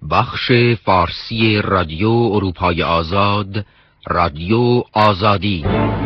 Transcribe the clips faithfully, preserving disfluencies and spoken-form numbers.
بخش فارسی رادیو اروپای آزاد، رادیو آزادی.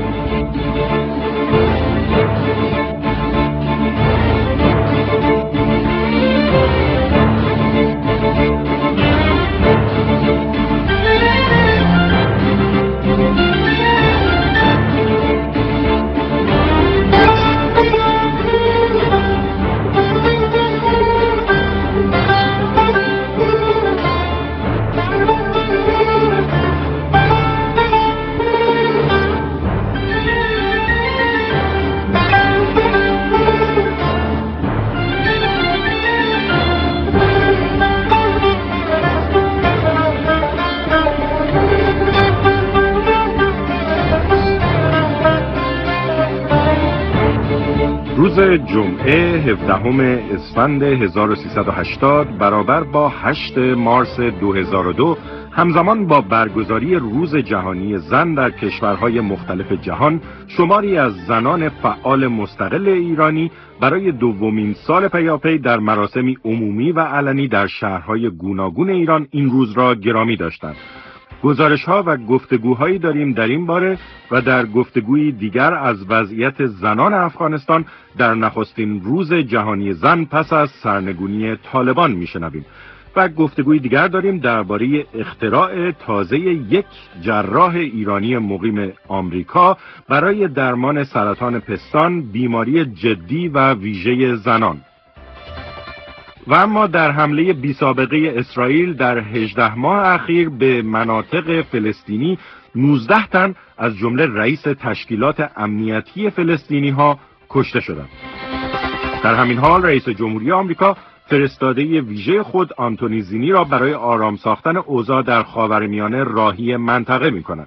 روز جمعه هفدهم اسفند هزار و سیصد و هشتاد برابر با هشت مارس دو هزار و دو همزمان با برگزاری روز جهانی زن در کشورهای مختلف جهان، شماری از زنان فعال مستقل ایرانی برای دومین سال پیاپی در مراسمی عمومی و علنی در شهرهای گوناگون ایران این روز را گرامی داشتند. گزارش‌ها و گفتگوهایی داریم در این باره و در گفتگوی دیگر از وضعیت زنان افغانستان در نخستین روز جهانی زن پس از سرنگونی طالبان میشنویم و گفتگوی دیگر داریم درباره اختراع تازه یک جراح ایرانی مقیم آمریکا برای درمان سرطان پستان، بیماری جدی و ویژه زنان. و اما در حمله بی سابقه اسرائیل در هجده ماه اخیر به مناطق فلسطینی نوزده تن از جمله رئیس تشکیلات امنیتی فلسطینی ها کشته شدند. در همین حال رئیس جمهوری آمریکا فرستاده ویژه خود آنتونی زینی را برای آرام ساختن اوضاع در خاورمیانه راهی منطقه می کند.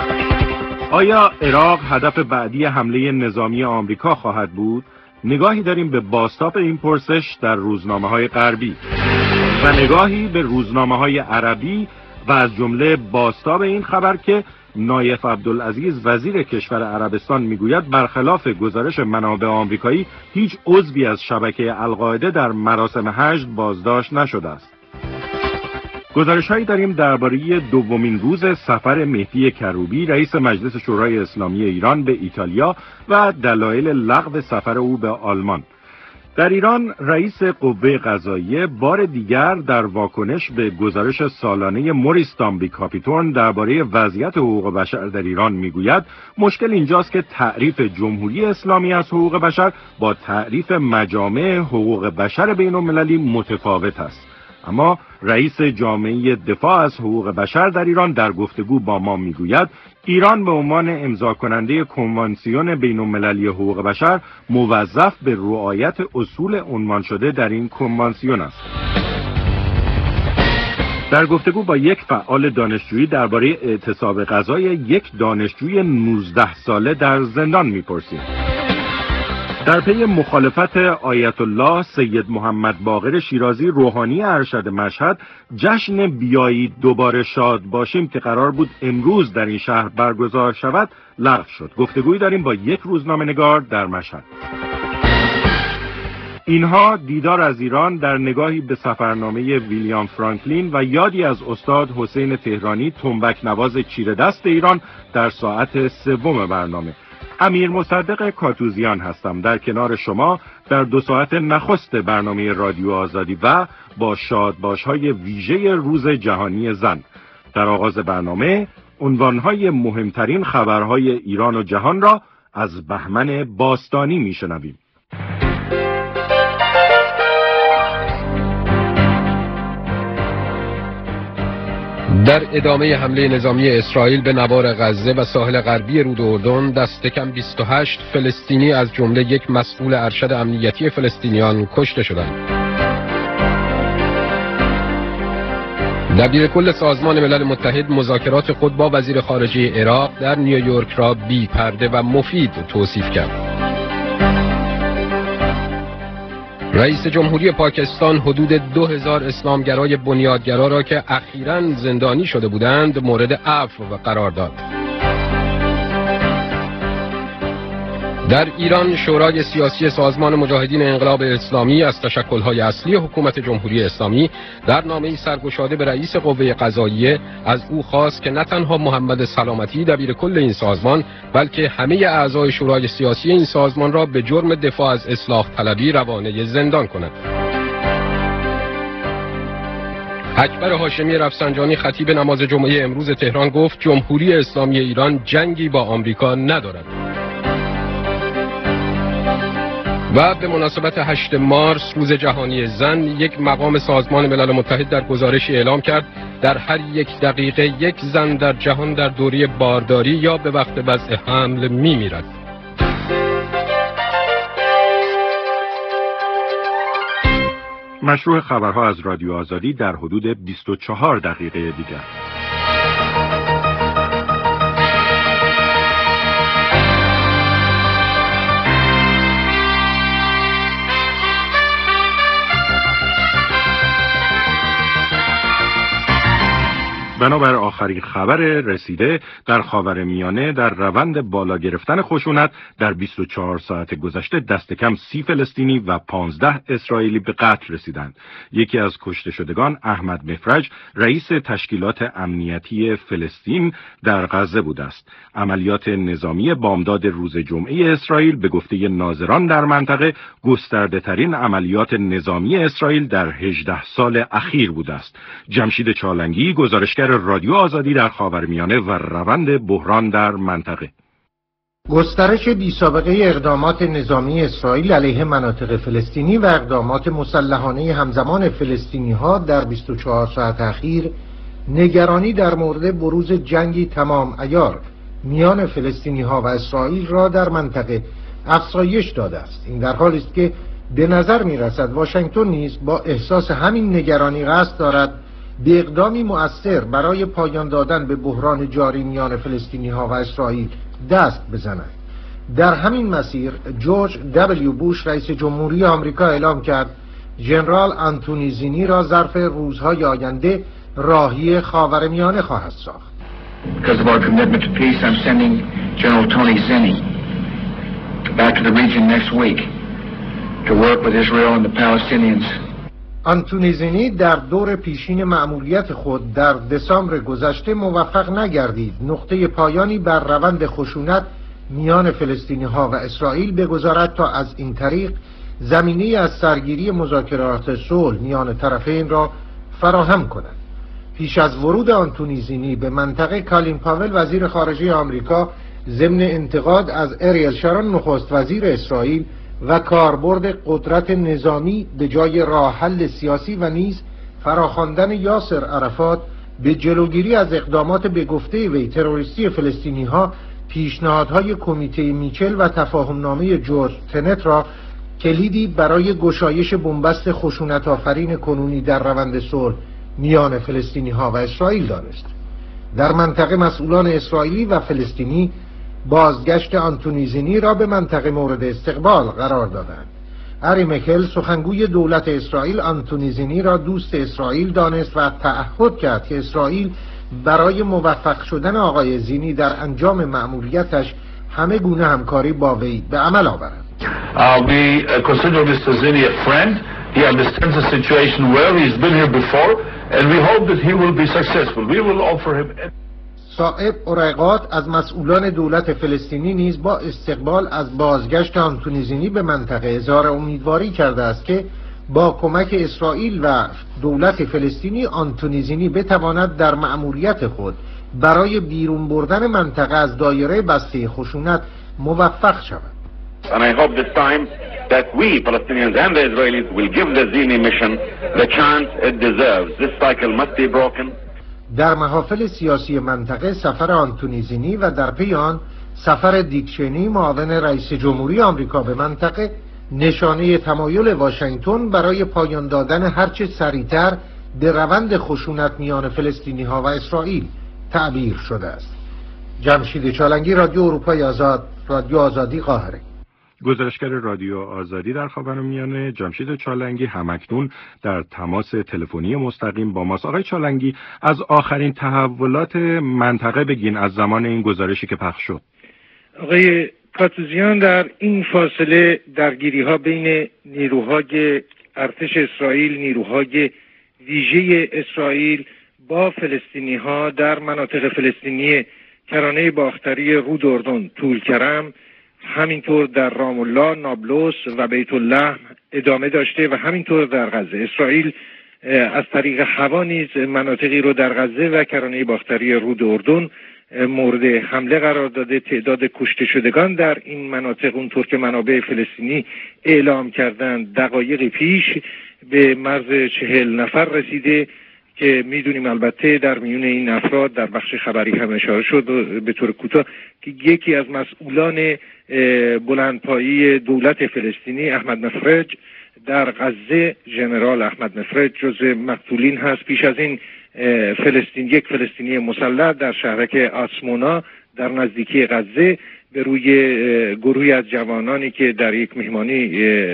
آیا عراق هدف بعدی حمله نظامی آمریکا خواهد بود؟ نگاهی داریم به بازتاب این پرسش در روزنامه‌های غربی و نگاهی به روزنامه‌های عربی و از جمله بازتاب این خبر که نایف عبدالعزیز وزیر کشور عربستان میگوید برخلاف گزارش منابع آمریکایی هیچ عضوی از شبکه القاعده در مراسم حشد بازداشت نشده است. گزارش‌هایی داریم درباره دومین روز سفر مهدی کروبی رئیس مجلس شورای اسلامی ایران به ایتالیا و دلایل لغو سفر او به آلمان. در ایران رئیس قوه قضاییه بار دیگر در واکنش به گزارش سالانه موریس دامبی کاپیتورن درباره وضعیت حقوق بشر در ایران میگوید مشکل اینجاست که تعریف جمهوری اسلامی از حقوق بشر با تعریف مجامع حقوق بشر بین‌المللی متفاوت است. اما رئیس جامعه دفاع از حقوق بشر در ایران در گفتگو با ما میگوید ایران به عنوان امضا کننده کنوانسیون بین‌المللی حقوق بشر موظف به رعایت اصول عنوان شده در این کنوانسیون است. در گفتگو با یک فعال دانشجویی درباره اعتصاب غذای یک دانشجوی نوزده ساله در زندان میپرسیم. در پی مخالفت آیت الله سید محمد باقر شیرازی روحانی ارشد مشهد، جشن بیایید دوباره شاد باشیم که قرار بود امروز در این شهر برگزار شود لغو شد. گفتگویی داریم با یک روزنامه‌نگار در مشهد. اینها دیدار از ایران در نگاهی به سفرنامه ویلیام فرانکلین و یادی از استاد حسین تهرانی تنبک نواز چیره دست ایران در ساعت سوم برنامه. امیر مصدق کاتوزیان هستم در کنار شما در دو ساعت نخست برنامه رادیو آزادی و با شادباش‌های ویژه روز جهانی زن. در آغاز برنامه عنوان‌های مهمترین خبرهای ایران و جهان را از بهمن باستانی می‌شنویم. در ادامه حمله نظامی اسرائیل به نوار غزه و ساحل غربی رود اردن دست کم بیست و هشت فلسطینی از جمله یک مسئول ارشد امنیتی فلسطینیان کشته شدند. دبیر کل سازمان ملل متحد مذاکرات خود با وزیر خارجه عراق در نیویورک را بی پرده و مفید توصیف کرد. رئیس جمهوری پاکستان حدود دو هزار اسلامگرای بنیادگرا را که اخیراً زندانی شده بودند مورد عفو قرار داد. در ایران شورای سیاسی سازمان مجاهدین انقلاب اسلامی از تشکل‌های اصلی حکومت جمهوری اسلامی در نامه‌ای سرگشاده به رئیس قوه قضاییه از او خواست که نه تنها محمد سلامتی دبیر کل این سازمان بلکه همه اعضای شورای سیاسی این سازمان را به جرم دفاع از اصلاح طلبی روانه زندان کند. اکبر هاشمی رفسنجانی خطیب نماز جمعه امروز تهران گفت جمهوری اسلامی ایران جنگی با آمریکا ندارد. و به مناسبت هشتم مارس روز جهانی زن، یک مقام سازمان ملل متحد در گزارشی اعلام کرد در هر یک دقیقه یک زن در جهان در دوره بارداری یا به وقت وضع حمل می‌میرد. مشروع خبرها از رادیو آزادی در حدود بیست و چهار دقیقه دیگر. بنابر آخرین خبر رسیده در خاورمیانه در روند بالا گرفتن خشونت در بیست و چهار ساعت گذشته دست کم سی فلسطینی و پانزده اسرائیلی به قتل رسیدند. یکی از کشته شدگان احمد مفرج رئیس تشکیلات امنیتی فلسطین در غزه بوده است. عملیات نظامی بامداد روز جمعه اسرائیل به گفته ناظران در منطقه گسترده ترین عملیات نظامی اسرائیل در هجده سال اخیر بوده است. جمشید چالنگی، گزارشگر رادیو آزادی در خاورمیانه و روند بحران در منطقه. گسترش بی‌سابقه اقدامات نظامی اسرائیل علیه مناطق فلسطینی و اقدامات مسلحانه همزمان فلسطینی‌ها در بیست و چهار ساعت اخیر نگرانی در مورد بروز جنگی تمام عیار میان فلسطینی‌ها و اسرائیل را در منطقه افزایش داده است. این در حالی است که به نظر می‌رسد واشنگتن نیز با احساس همین نگرانی قصد دارد به اقدامی مؤثر برای پایان دادن به بحران جاری میان فلسطینی‌ها و اسرائیل دست بزند. در همین مسیر جورج دبلیو بوش رئیس جمهوری آمریکا اعلام کرد ژنرال آنتونی زینی را ظرف روزهای آینده راهی خاورمیانه خواهد ساخت. Because of our commitment to peace, I'm sending General Tony Zinni back to the region next week to work with Israel and the Palestinians. آنتونی زینی در دور پیشین مأموریت خود در دسامبر گذشته موفق نگردید نقطه پایانی بر روند خشونت میان فلسطینی ها و اسرائیل بگذارد تا از این طریق زمینه از سرگیری مذاکرات صلح میان طرفین را فراهم کند. پیش از ورود آنتونی زینی به منطقه، کالین پاول وزیر خارجه آمریکا ضمن انتقاد از اریل شارون نخست وزیر اسرائیل و کاربرد قدرت نظامی به جای راه حل سیاسی و نیز فراخواندن یاسر عرفات به جلوگیری از اقدامات به گفته وی تروریستی فلسطینی ها، پیشنهادهای کمیته میچل و تفاهمنامه جورج تنت را کلیدی برای گشایش بنبست خشونت آفرین کنونی در روند صلح میان فلسطینی ها و اسرائیل دانست. در منطقه مسئولان اسرائیلی و فلسطینی بازگشت آنتونی زینی را به منطقه مورد استقبال قرار دادند. اری مکل سخنگوی دولت اسرائیل آنتونی زینی را دوست اسرائیل دانست و تعهد کرد که اسرائیل برای موفق شدن آقای زینی در انجام مأموریتش همه گونه همکاری با وی به عمل آورد. Uh, we uh, consider Mister Zinni a friend. He understands the situation well. He's been here before, and we hope that he will be successful. We will offer him. صائب اورقات از مسئولان دولت فلسطینی نیز با استقبال از بازگشت آنتونی زینی به منطقه اظهار امیدواری کرده است که با کمک اسرائیل و دولت فلسطینی آنتونی زینی بتواند در مأموریت خود برای بیرون بردن منطقه از دایره بسته خشونت موفق شود. And I hope this time that we Palestinians and the Israelis will give the Zini mission the chance it deserves. This cycle must be broken. در محافل سیاسی منطقه سفر آنتونی زینی و در پی آن سفر دیک چینی معاون رئیس جمهوری آمریکا به منطقه نشانه تمایل واشنگتن برای پایان دادن هرچه سریعتر به روند خشونت میان فلسطینی ها و اسرائیل تعبیر شده است. جمشید چالنگی، رادیو اروپای آزاد، رادیو آزادی، قاهره. گزارشگر رادیو آزادی در خاورمیانه جمشید چالنگی همکنون در تماس تلفنی مستقیم با ماست. آقای چالنگی، از آخرین تحولات منطقه بگین از زمان این گزارشی که پخش شد. آقای پاتوزیان در این فاصله درگیری ها بین نیروهای ارتش اسرائیل، نیروهای ویژه اسرائیل با فلسطینی ها در مناطق فلسطینی کرانه باختری رود اردن، طولکرم، همینطور در رام الله، نابلس و بیت اللحم ادامه داشته و همینطور در غزه. اسرائیل از طریق هوا نیز مناطقی رو در غزه و کرانه باختری رود اردن مورد حمله قرار داده. تعداد کشته شدگان در این مناطق اونطور که منابع فلسطینی اعلام کردند دقایق پیش به مرز چهل نفر رسیده که میدونیم البته در میون این افراد در بخش خبری هم اشاره شد به طور کوتاه که یکی از مسئولان بلندپایه دولت فلسطینی احمد مفرج در غزه، ژنرال احمد مفرج جز مقتولین هست. پیش از این فلسطین یک فلسطینی مسلح در شهرک آسمونا در نزدیکی غزه به روی گروهی از جوانانی که در یک مهمانی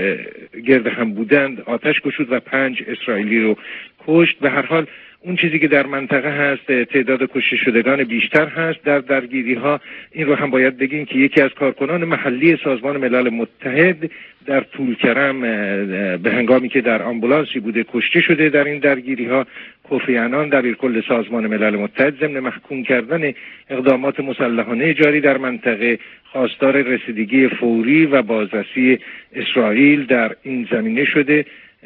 گرد هم بودند آتش گشود و پنج اسرائیلی رو کشت. به هر حال اون چیزی که در منطقه هست تعداد کشته شدگان بیشتر هست در درگیری ها. این رو هم باید بگیم که یکی از کارکنان محلی سازمان ملل متحد در طولکرم به هنگامی که در آمبولانسی بوده کشته شده در این درگیری ها. کوفی عنان دبیرکل سازمان ملل متحد ضمن محکوم کردن اقدامات مسلحانه جاری در منطقه خواستار رسیدگی فوری و بازرسی اسرائیل در این زمینه شده،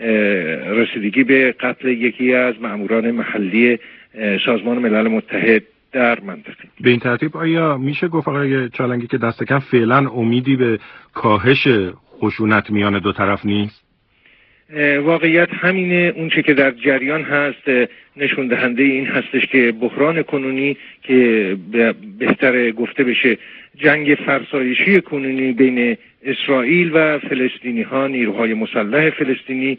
رسیدگی به قتل یکی از مأموران محلی سازمان ملل متحد در منطقه. به این ترتیب آیا میشه گفت آقای چالنگی که دست کم فعلا امیدی به کاهش خشونت میان دو طرف نیست؟ واقعیت همینه. اون چه که در جریان هست نشون دهنده این هستش که بحران کنونی که بهتر گفته بشه جنگ فرسایشی کنونی بین اسرائیل و فلسطینی ها، نیروهای مسلح فلسطینی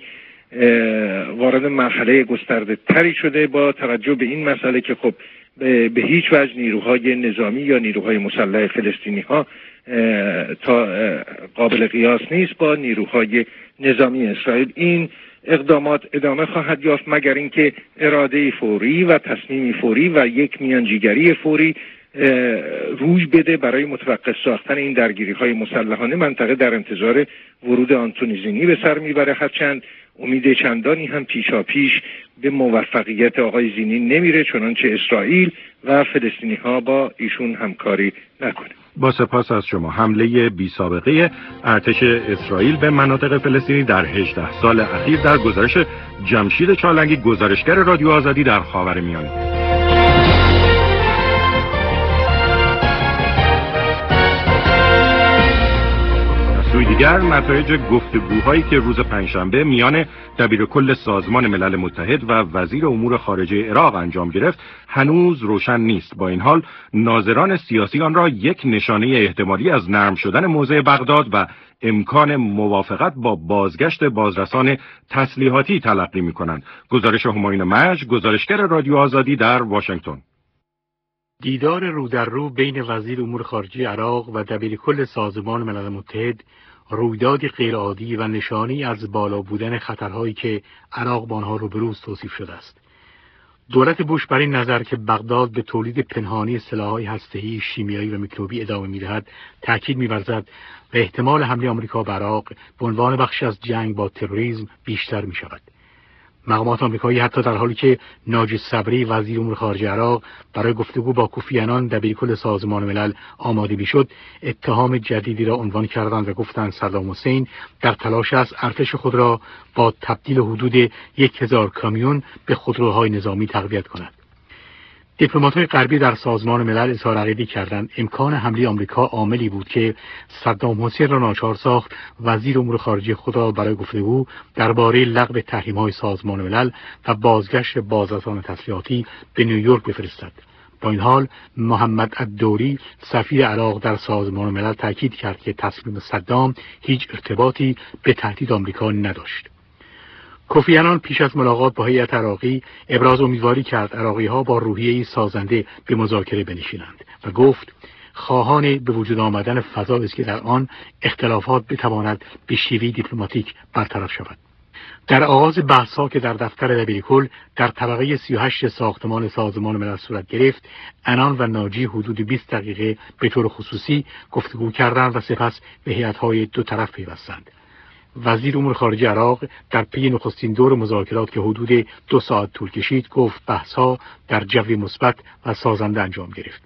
وارد مرحله گسترده تری شده با توجه به این مسئله که خب به هیچ وجه نیروهای نظامی یا نیروهای مسلح فلسطینی ها تا قابل قیاس نیست با نیروهای نظامی اسرائیل. این اقدامات ادامه خواهد یافت مگر اینکه اراده فوری و تصمیم فوری و یک میانجیگری فوری روی بده برای متوقف ساختن این درگیری های مسلحانه. منطقه در انتظار ورود آنتونی زینی به سر میبره، هرچند امید چندانی هم پیشا پیش به موفقیت آقای زینی نمیره چنانچه اسرائیل و فلسطینی ها با ایشون همکاری نکنه. با سپاس از شما. حمله بی سابقه ارتش اسرائیل به مناطق فلسطینی در هجده سال اخیر در گزارش جمشید چالنگی، گزارشگر رادیو آزادی در خاورمیانه. سوی دیگر نتایج گفتگوهایی که روز پنجشنبه میان دبیرکل سازمان ملل متحد و وزیر امور خارجه عراق انجام گرفت هنوز روشن نیست. با این حال ناظران سیاسی آن را یک نشانه احتمالی از نرم شدن موضع بغداد و امکان موافقت با بازگشت بازرسان تسلیحاتی تلقی می‌کنند. گزارش همایون مجد، گزارشگر رادیو آزادی در واشنگتن. دیدار رو در رو بین وزیر امور خارجه عراق و دبیرکل سازمان ملل متحد رویدادی غیرعادی و نشانی از بالا بودن خطرهایی که عراق با آنها روبروست توصیف شده است. دولت بوش بر این نظر که بغداد به تولید پنهانی سلاح‌های هسته‌ای، شیمیایی و میکروبی ادامه می‌دهد تاکید می‌ورزد و احتمال حمله آمریکا به عراق به عنوان بخشی از جنگ با تروریسم بیشتر می‌شود. مقامات آمریکایی حتی در حالی که ناجی صبری وزیر امور خارجه عراق برای گفتگو با کوفی عنان دبیرکل سازمان ملل آماده میشد، اتهام جدیدی را عنوان کردند و گفتند صدام حسین در تلاش است ارتش خود را با تبدیل حدود یک هزار کامیون به خودروهای نظامی تقویت کند. دیپلمات‌های غربی در سازمان ملل اظهار عقیده کردند امکان حمله آمریکا عاملی بود که صدام حسین را ناچار ساخت وزیر امور خارجه خود را برای گفتگو درباره لغو تحریم‌های سازمان ملل و بازگشت بازرسان تسلیحاتی به نیویورک بفرستد. با این حال محمد الدوری سفیر عراق در سازمان ملل تاکید کرد که تصمیم صدام هیچ ارتباطی به تهدید آمریکا نداشت. کوفی عنان پیش از ملاقات با هیئت عراقی ابراز امیدواری کرد عراقی‌ها با روحیه‌ای سازنده به مذاکره بنشینند و گفت خواهان به وجود آمدن فضایی است که در آن اختلافات بتواند به شیوه دیپلماتیک برطرف شود. در آغاز بحث‌ها که در دفتر دبیرکل در طبقه سی و هشت ساختمان سازمان ملل صورت گرفت، انان و ناجی حدود بیست دقیقه به طور خصوصی گفتگو کردند و سپس به هیئت‌های دو طرف پیوستند. وزیر امور خارجه عراق در پی نخستین دور مذاکرات که حدود دو ساعت طول کشید گفت بحث‌ها در جوی مثبت و سازنده انجام گرفت.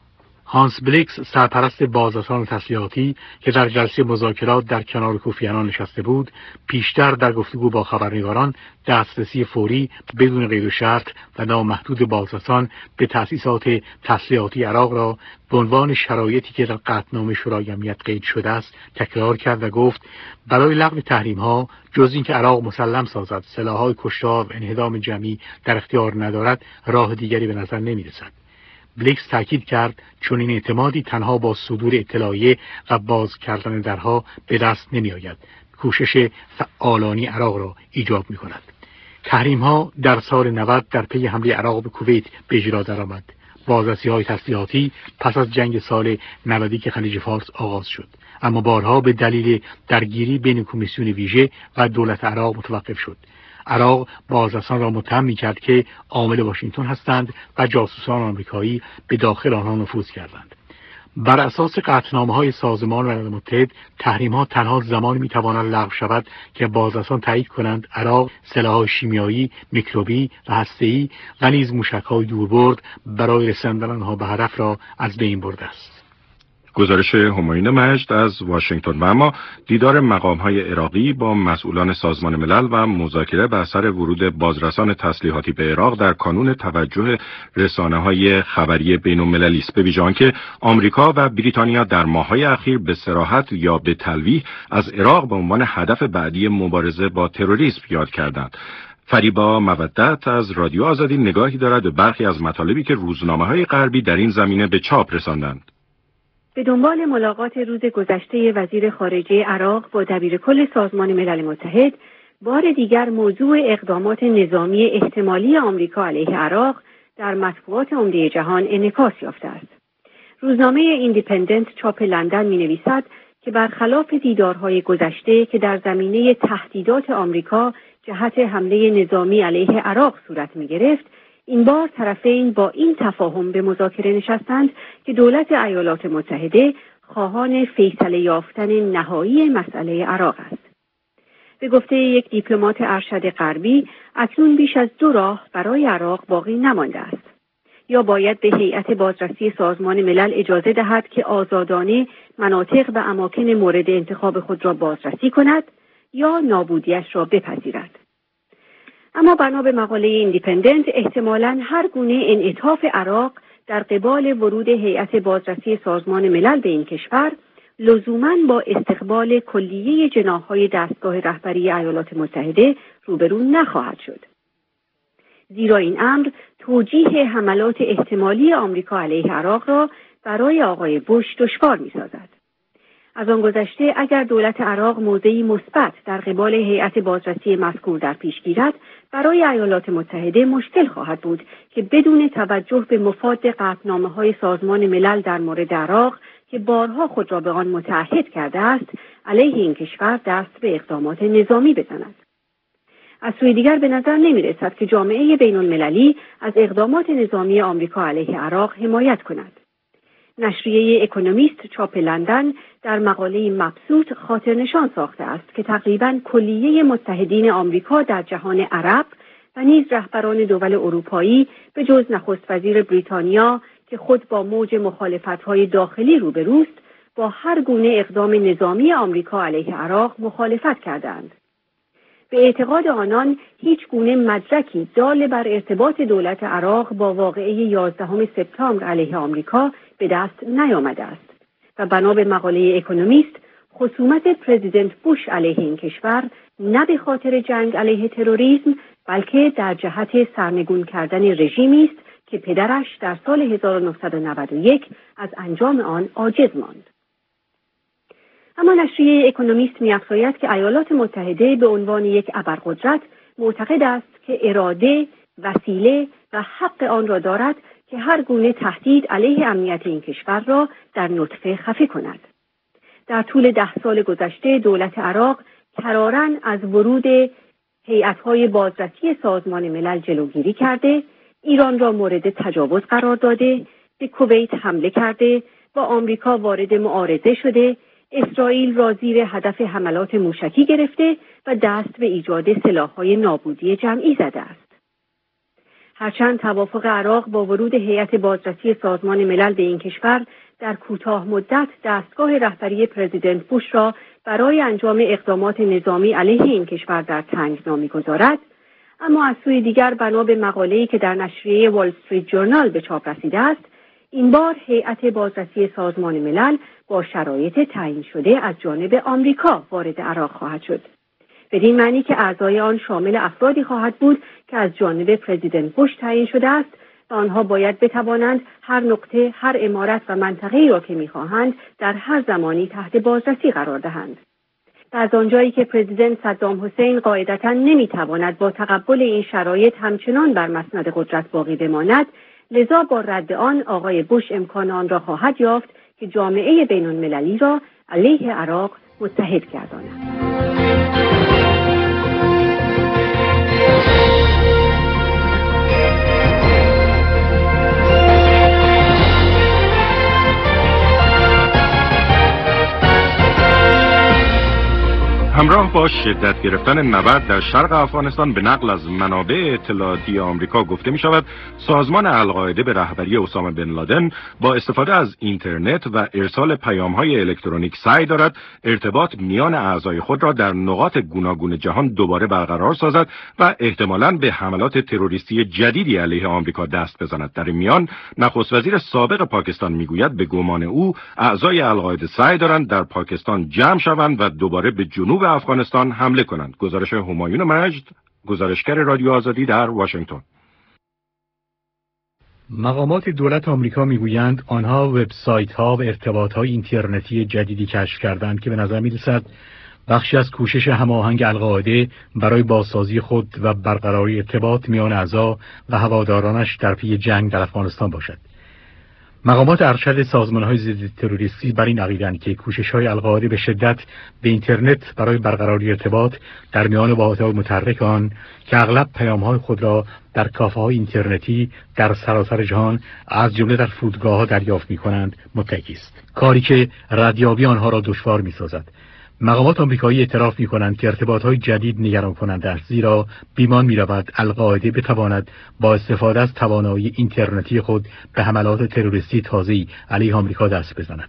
هانس بلیکس، سرپرست بازرسان تسلیحاتی که در جلسه مذاکرات در کنار کوفی عنان نشسته بود، پیشتر در گفتگو با خبرنگاران دسترسی فوری بدون قید و شرط و نامحدود بازرسان به تأسیسات تسلیحاتی عراق را به عنوان شرایطی که در قطعنامه شورای امنیت قید شده است تکرار کرد و گفت برای لغو تحریم‌ها جز اینکه عراق مسلم سازد سلاح‌های کشتار و انهدام جمعی در اختیار ندارد راه دیگری به نظر نمی‌رسد. بلیکس تاکید کرد چون این اعتمادی تنها با صدور اطلاعیه و باز کردن درها به دست نمی آید. کوشش فعالانی عراق را ایجاب می کند. تحریم ها در سال نود در پی حمله عراق به کویت به اجرا درآمد. بازرسی های تسلیحاتی پس از جنگ سال نود که خلیج فارس آغاز شد، اما بارها به دلیل درگیری بین کمیسیون ویژه و دولت عراق متوقف شد. عراق بازرسان را متهم می‌کرد که عامل واشنگتن هستند و جاسوسان آمریکایی به داخل آنها نفوذ کردند. بر اساس قطعنامه‌های سازمان ملل متحد، تحریم‌ها تنها زمانی می‌تواند لغو شود که بازرسان تایید کنند عراق سلاح شیمیایی، میکروبی و هسته‌ای و نیز موشک‌های دوربرد برای رساندن آنها به هدف را از بین برده است. گزارش همایون مجد از واشنگتن. و اما دیدار مقام‌های عراقی با مسئولان سازمان ملل و مذاکره بر سر ورود بازرسان تسلیحاتی به عراق در کانون توجه رسانه‌های خبری بین‌المللی است، به ویژه آنکه آمریکا و بریتانیا در ماه‌های اخیر به صراحت یا به تلویح از عراق به عنوان هدف بعدی مبارزه با تروریسم یاد کردند. فریبا مودت از رادیو آزادی نگاهی دارد به برخی از مطالبی که روزنامه‌های غربی در این زمینه به چاپ رساندند. به دنبال ملاقات روز گذشته وزیر خارجه عراق با دبیرکل سازمان ملل متحد، بار دیگر موضوع اقدامات نظامی احتمالی آمریکا علیه عراق در مطبوعات عمده جهان انعکاس یافته است. روزنامه ایندیپندنت چاپ لندن می‌نویسد که برخلاف دیدارهای گذشته که در زمینه تهدیدات آمریکا جهت حمله نظامی علیه عراق صورت می‌گرفت، این بار طرفین با این تفاهم به مذاکره نشستند که دولت ایالات متحده خواهان فیصله یافتن نهایی مسئله عراق است. به گفته یک دیپلمات ارشد غربی، اکنون بیش از دو راه برای عراق باقی نمانده است. یا باید به هیئت بازرسی سازمان ملل اجازه دهد که آزادانه مناطق و اماکن مورد انتخاب خود را بازرسی کند یا نابودیش را بپذیرد. اما بنا به مقاله ایندیپندنت احتمالاً هر گونه انعطاف عراق در قبال ورود هیئت بازرسی سازمان ملل به این کشور لزوماً با استقبال کلیه جناح‌های دستگاه رهبری ایالات متحده روبرو نخواهد شد. زیرا این امر توجیه حملات احتمالی آمریکا علیه عراق را برای آقای بوش دشوار می‌سازد. از آن گذشته اگر دولت عراق موضعی مثبت در قبال هیئت بازرسی مذکور در پیش گیرد، برای ایالات متحده مشکل خواهد بود که بدون توجه به مفاد قطعنامه‌های سازمان ملل در مورد عراق که بارها خود را به آن متعهد کرده است، علیه این کشور دست به اقدامات نظامی بزند. از سوی دیگر به نظر نمی رسد که جامعه بین المللی از اقدامات نظامی آمریکا علیه عراق حمایت کند. نشریه اکونومیست چاپ لندن در مقاله مبسوط خاطر نشان ساخته است که تقریباً کلیه متحدین آمریکا در جهان عرب و نیز رهبران دول اروپایی به جز نخست وزیر بریتانیا که خود با موج مخالفت‌های داخلی روبروست، با هر گونه اقدام نظامی آمریکا علیه عراق مخالفت کردند. به اعتقاد آنان هیچ گونه مدرکی دال بر ارتباط دولت عراق با واقعه یازدهم سپتامبر علیه آمریکا به دست نیامده است و بنا به مقاله اکونومیست خصومت پرزیدنت بوش علیه این کشور نه به خاطر جنگ علیه تروریسم بلکه در جهت سرنگون کردن رژیمی است که پدرش در سال هزار و نهصد و نود و یک از انجام آن عاجز ماند. اما نشریه اکونومیست می‌افزاید که ایالات متحده به عنوان یک ابرقدرت معتقد است که اراده، وسیله و حق آن را دارد که هر گونه تهدید علیه امنیت این کشور را در نطفه خفه کند. در طول ده سال گذشته دولت عراق کراراً از ورود هیئت‌های بازرسی سازمان ملل جلوگیری کرده، ایران را مورد تجاوز قرار داده، به کویت حمله کرده، با آمریکا وارد معارضه شده، اسرائیل را زیر هدف حملات موشکی گرفته و دست به ایجاد سلاح‌های نابودی جمعی زده است. هرچند توافق عراق با ورود هیئت بازرسی سازمان ملل به این کشور در کوتاه مدت دستگاه رهبری پرزیدنت بوش را برای انجام اقدامات نظامی علیه این کشور در تنگنا می‌گذارد، اما از سوی دیگر بنا به مقاله‌ای که در نشریه وال استریت جورنال به چاپ رسیده است، این بار هیئت بازرسی سازمان ملل با شرایط تعیین شده از جانب آمریکا وارد عراق خواهد شد. بدین معنی که اعضای آن شامل افرادی خواهد بود که از جانب پرزیدنت بوش تعیین شده است و آنها باید بتوانند هر نقطه، هر امارت و منطقه‌ای را که می‌خواهند در هر زمانی تحت بازرسی قرار دهند. و از آنجایی که پرزیدنت صدام حسین قاعدتاً نمی‌تواند با تقبل این شرایط همچنان بر مسند قدرت باقی بماند، لذا با رد آن آقای بوش امکان آن را خواهد یافت که جامعه بین‌المللی را علیه عراق متحد گرداند. همراه با شدت گرفتن نبرد در شرق افغانستان به نقل از منابع اطلاعاتی آمریکا گفته می شود سازمان القاعده به رهبری اسامه بن لادن با استفاده از اینترنت و ارسال پیام‌های الکترونیک سعی دارد ارتباط میان اعضای خود را در نقاط گوناگون جهان دوباره برقرار سازد و احتمالاً به حملات تروریستی جدیدی علیه آمریکا دست بزند. در این میان نخست وزیر سابق پاکستان میگوید به گمان او اعضای القاعده سعی دارند در پاکستان جمع شوند و دوباره به جنوب افغانستان حمله کنند. گزارش همایون مجد، گزارشگر رادیو آزادی در واشنگتن. مقامات دولت آمریکا میگویند آنها وبسایت‌ها و ارتباط‌های اینترنتی جدیدی کشف کردند که به نظر می‌رسد بخشی از کوشش هماهنگ القاعده برای بازسازی خود و برقراری ارتباط میان اعضا و هوادارانش در پی جنگ در افغانستان باشد. مقامات ارشد سازمان‌های ضد تروریستی بر این عقیده‌اند که کوشش‌های القاعده به شدت به اینترنت برای برقراری ارتباط در میان واحدهای متحرک آن که اغلب پیام‌های خود را در کافه‌های اینترنتی در سراسر جهان از جمله در فرودگاه‌ها دریافت می‌کنند متکی است، کاری که ردیابی آنها را دشوار می‌سازد. مقامات آمریکایی اعتراف می‌کنند که ارتباط‌های جدید نگران کننده است، زیرا بیمان می‌رود القاعده بتواند با استفاده از توانایی اینترنتی خود به حملات تروریستی تازه‌ای علیه آمریکا دست بزند.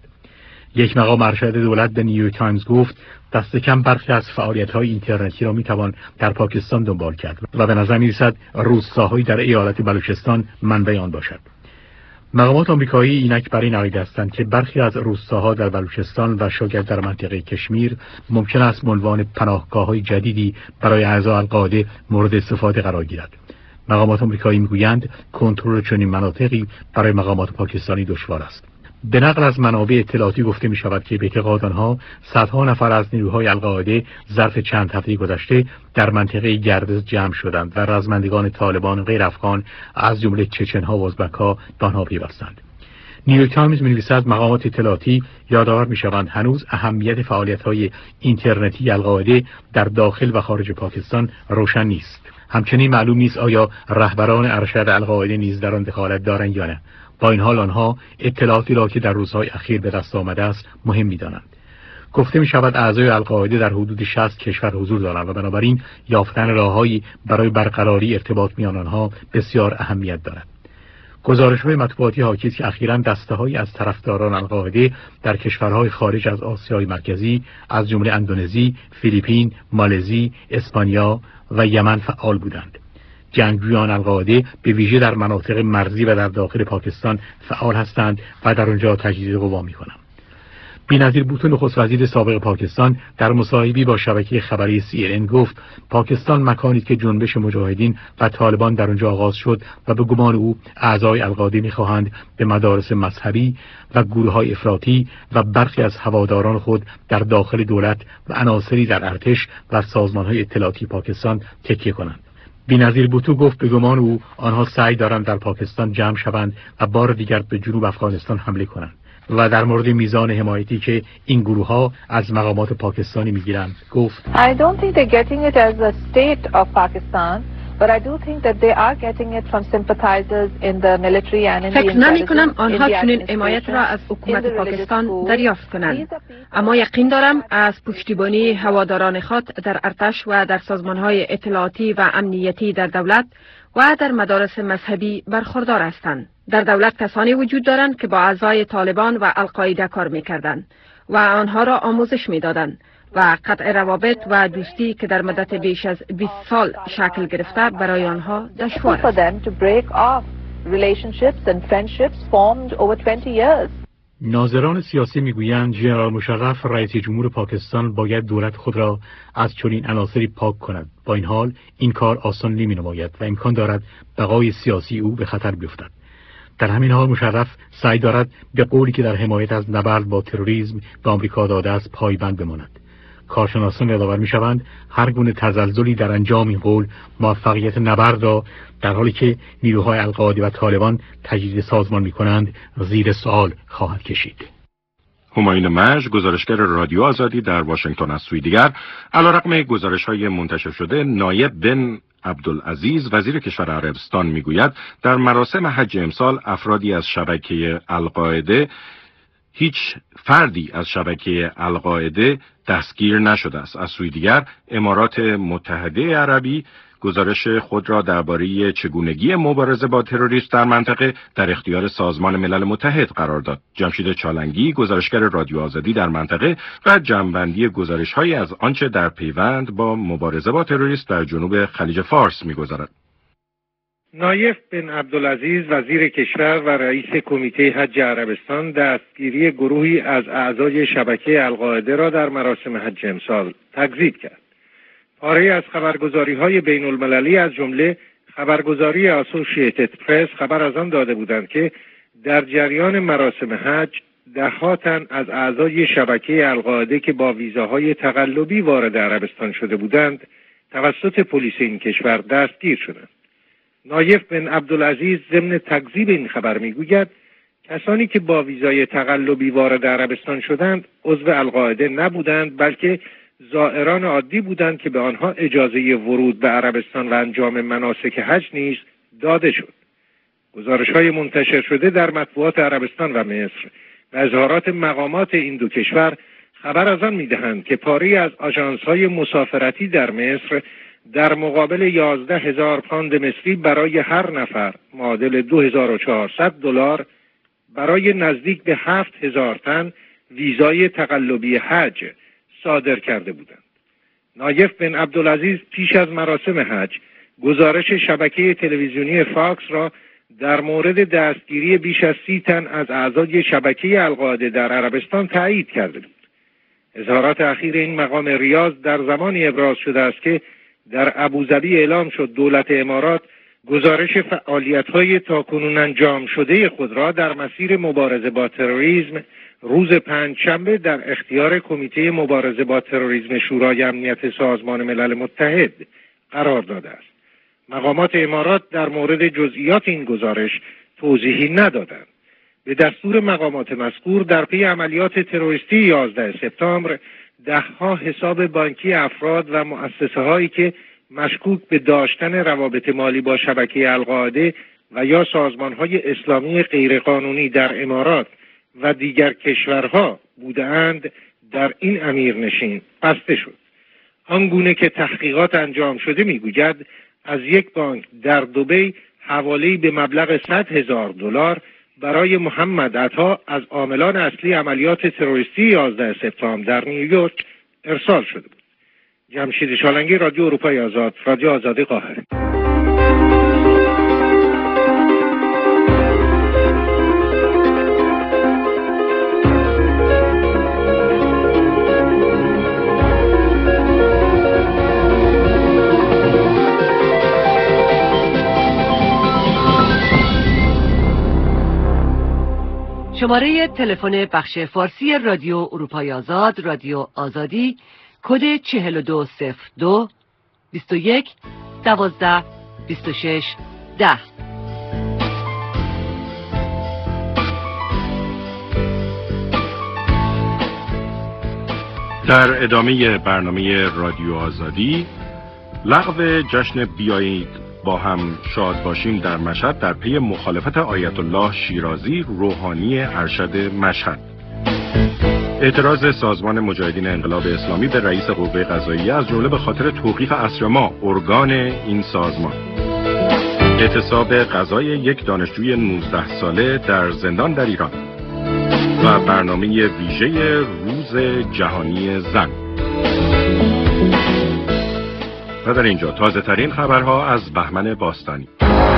یک مقام ارشد دولت به نیویورک تایمز گفت دست کم برخی از فعالیت‌های اینترنتی را می‌توان در پاکستان دنبال کرد و به نظر می‌رسد روستاهایی در ایالت بلوچستان منبع آن باشد. مقامات آمریکایی اینک بر این عقیده هستند که برخی از روستاها در بلوچستان و شاید در منطقه کشمیر ممکن است به عنوان پناهگاه‌های جدیدی برای اعضای القاعده مورد استفاده قرار گیرد. مقامات آمریکایی میگویند کنترل چنین مناطقی برای مقامات پاکستانی دشوار است. به نقل از منابع اطلاعاتی گفته می شود که به اعتقاد آنها صدها نفر از نیروهای القاعده ظرف چند هفته گذشته در منطقه گردز جمع شدند و رزمندگان طالبان غیر افغان از جمله چچن‌ها و ازبک‌ها به آنها پیوستند. نیویورک تایمز می‌نویسد مقامات اطلاعاتی یادآور می‌شوند هنوز اهمیت فعالیت‌های اینترنتی القاعده در داخل و خارج پاکستان روشن نیست. همچنین معلوم نیست آیا رهبران ارشد القاعده نیز در آن دخالت دارند یا نه. با این حال آنها اطلاعاتی را که در روزهای اخیر به دست آمده است مهم می‌دانند. گفته می‌شود اعضای القاعده در حدود شصت کشور حضور دارند و بنابراین یافتن راههایی برای برقراری ارتباط میان آنها بسیار اهمیت دارد. گزارش‌های مطبوعاتی حاکی است که اخیراً دسته‌هایی از طرفداران القاعده در کشورهای خارج از آسیای مرکزی از جمله اندونزی، فیلیپین، مالزی، اسپانیا و یمن فعال بودند. جنگجویان القاعده به ویژه در مناطق مرزی و در داخل پاکستان فعال هستند و در آنجا تجدید قوا می‌کنند. بی‌نظیر بوتو نخست وزیر سابق پاکستان در مصاحبه‌ای با شبکه خبری سی ان ان گفت پاکستان مکانی است که جنبش مجاهدین و طالبان در آنجا آغاز شد و به گمان او اعضای القاعده می‌خواهند به مدارس مذهبی و گروه‌های افراطی و برخی از هواداران خود در داخل دولت و عناصری در ارتش و سازمان‌های اطلاعاتی پاکستان تکیه کنند. بی‌نظیر بوتو گفت به گمان او آنها سعی دارند در پاکستان جمع شوند و بار دیگر به جنوب افغانستان حمله کنند. و در مورد میزان حمایتی که این گروه ها از مقامات پاکستانی میگیرند گفت I don't think they're getting it as a state of Pakistan, but I do think that they are getting it from sympathizers in the military and in the فکر نمی کنم intelligence, آنها in the چنین حمایت را از administration, حکومت in the religious پاکستان schools. دریافت کنند، اما یقین دارم از پشتیبانی هواداران خود در ارتش و در سازمانهای اطلاعاتی و امنیتی در دولت و در مدارس مذهبی برخوردار هستند. در دولت کسانی وجود دارند که با اعضای طالبان و القاعده کار می‌کردند و آنها را آموزش می‌دادند و قطع روابط و دوستی که در مدت بیش از بیست سال شکل گرفته برای آنها دشوار for them to break off relationships and friendships formed over twenty years. ناظران سیاسی میگویند ژنرال مشرف رئیس جمهور پاکستان باید دولت خود را از چنین عناصری پاک کند. با این حال این کار آسان نمی نماید و امکان دارد بقای سیاسی او به خطر بیفتد. در همین حال مشرف سعی دارد به قولی که در حمایت از نبرد با تروریسم به آمریکا داده است پایبند بماند. کارشناسان یادآور می‌شوند هر گونه تزلزلی در انجام این قول موفقیت نبرد را در حالی که نیروهای القاعده و طالبان تجدید سازمان می‌کنند زیر سوال خواهد کشید. همایون مژ، گزارشگر رادیو آزادی در واشنگتن. از سوی دیگر علیرغم گزارش‌های منتشر شده، نایب بن عبدالعزیز وزیر کشور عربستان میگوید در مراسم حج امسال افرادی از شبکه القاعده هیچ فردی از شبکه القاعده دستگیر نشده است. از سوی دیگر امارات متحده عربی گزارش خود را درباره چگونگی مبارزه با تروریسم در منطقه در اختیار سازمان ملل متحد قرار داد. جمشید چالنگی، گزارشگر رادیو آزادی در منطقه و جمع‌بندی گزارش‌هایی از آنچه در پیوند با مبارزه با تروریسم در جنوب خلیج فارس می‌گذارد. نایف بن عبدالعزیز وزیر کشور و رئیس کمیته حج عربستان دستگیری گروهی از اعضای شبکه القاعده را در مراسم حج امسال تکذیب کرد. پاره از خبرگزاری‌های بین المللی از جمله خبرگزاری اسوسییتد پرس خبر از آن داده بودند که در جریان مراسم حج ده‌ها تن از اعضای شبکه القاعده که با ویزاهای تقلبی وارد عربستان شده بودند توسط پلیس این کشور دستگیر شدند. نایف بن عبدالعزیز ضمن تکذیب این خبر میگوید کسانی که با ویزای تقلبی وارد عربستان شدند عضو القاعده نبودند، بلکه زائران عادی بودند که به آنها اجازه ورود به عربستان و انجام مناسک حج نیز داده شد. گزارش‌های منتشر شده در مطبوعات عربستان و مصر و اظهارات مقامات این دو کشور خبر از آن می‌دهند که پاری از آژانس‌های مسافرتی در مصر در مقابل یازده هزار پوند مصری برای هر نفر معادل دو هزار و چهارصد دلار برای نزدیک به هفت هزار تن ویزای تقلبی حج صادر کرده بودند. نایف بن عبدالعزیز پیش از مراسم حج گزارش شبکه تلویزیونی فاکس را در مورد دستگیری بیش از سی تن از اعضای شبکه القاعده در عربستان تایید کرده بود. اظهارات اخیر این مقام ریاض در زمانی ابراز شده است که در ابوظبی اعلام شد دولت امارات گزارش فعالیت‌های تاکنون انجام شده خود را در مسیر مبارزه با تروریسم روز پنجشنبه در اختیار کمیته مبارزه با تروریسم شورای امنیت سازمان ملل متحد قرار داده است. مقامات امارات در مورد جزئیات این گزارش توضیحی ندادند. به دستور مقامات مذکور در پی عملیات تروریستی یازده سپتامبر ده‌ها حساب بانکی افراد و مؤسسه هایی که مشکوک به داشتن روابط مالی با شبکه القاعده و یا سازمان های اسلامی غیرقانونی در امارات و دیگر کشورها بودند در این امیرنشین بسته شد. آنگونه که تحقیقات انجام شده میگوید از یک بانک در دبی حواله‌ای به مبلغ صد هزار دلار برای محمد عطا از عاملان اصلی عملیات تروریستی یازده سپتامبر در نیویورک ارسال شده بود. جمشید چالنگی، رادیو اروپای آزاد، رادیو آزادی قاهره. شماره تلفن بخش فارسی رادیو اروپای آزاد، رادیو آزادی، کد چهل و دو صفر دو بیست و یک دوازده بیست و شش ده. در ادامه برنامه رادیو آزادی، لغو جشن بیایید با هم شاد باشیم در مشهد در پی مخالفت آیت الله شیرازی روحانی ارشد مشهد. اعتراض سازمان مجاهدین انقلاب اسلامی به رئیس قوه قضاییه از جمله به خاطر توقیف عصر ما ارگان این سازمان. اعتصاب قضای یک دانشجوی نوزده ساله در زندان در ایران و برنامه ویژه روز جهانی زن. و در اینجا تازه ترین خبرها از بهمن باستانی.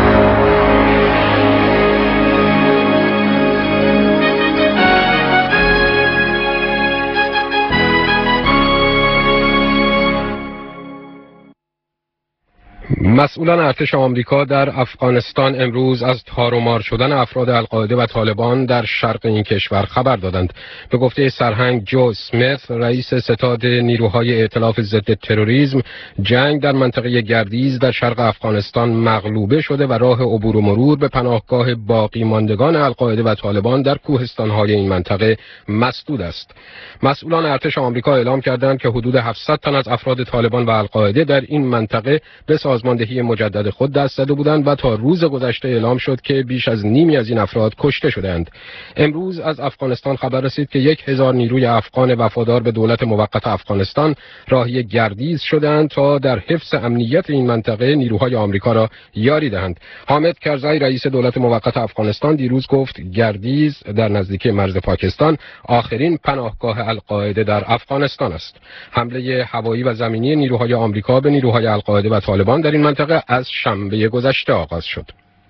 مسئولان ارتش آمریکا در افغانستان امروز از تار و مار شدن افراد القاعده و طالبان در شرق این کشور خبر دادند. به گفته سرهنگ جو اسمیت، رئیس ستاد نیروهای ائتلاف ضد تروریسم، جنگ در منطقه گردیز در شرق افغانستان مغلوبه شده و راه عبور و مرور به پناهگاه باقی ماندگان القاعده و طالبان در کوهستان‌های این منطقه مسدود است. مسئولان ارتش آمریکا اعلام کردند که حدود هفتصد تن از افراد طالبان و القاعده در این منطقه به سازماندهی مجدد خود دست زده بودند و تا روز گذشته اعلام شد که بیش از نیمی از این افراد کشته شدند. امروز از افغانستان خبر رسید که یک هزار نیروی افغان وفادار به دولت موقت افغانستان راهی گردیز شدند تا در حفظ امنیت این منطقه نیروهای آمریکا را یاری دهند. حامد کرزی، رئیس دولت موقت افغانستان، دیروز گفت گردیز در نزدیکی مرز پاکستان آخرین پناهگاه القاعده در افغانستان است. حمله هوایی و زمینی نیروهای آمریکا به نیروهای القاعده و طالبان در این منطقه از شنبه گذشته آغاز شد.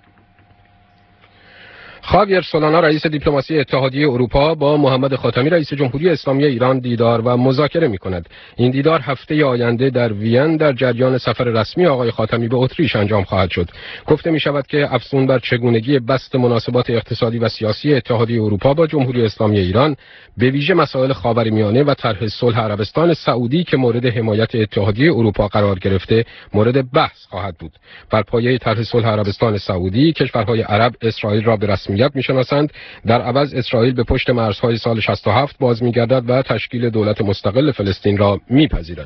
خاویر سولانا، رئیس دیپلماسی اتحادیه اروپا، با محمد خاتمی، رئیس جمهوری اسلامی ایران دیدار و مذاکره می‌کند. این دیدار هفته آینده در وین در جریان سفر رسمی آقای خاتمی به اتریش انجام خواهد شد. گفته می‌شود که افزون بر چگونگی بسط مناسبات اقتصادی و سیاسی اتحادیه اروپا با جمهوری اسلامی ایران، به ویژه مسائل خاورمیانه و طرح صلح عربستان سعودی که مورد حمایت اتحادیه اروپا قرار گرفته، مورد بحث خواهد بود. بر پایه طرح صلح عربستان سعودی، کشورهای عرب اسرائیل را به رسمیت میشناسند. در عوض اسرائیل به پشت مرزهای سال شصت و هفت باز میگردد و تشکیل دولت مستقل فلسطین را میپذیرد.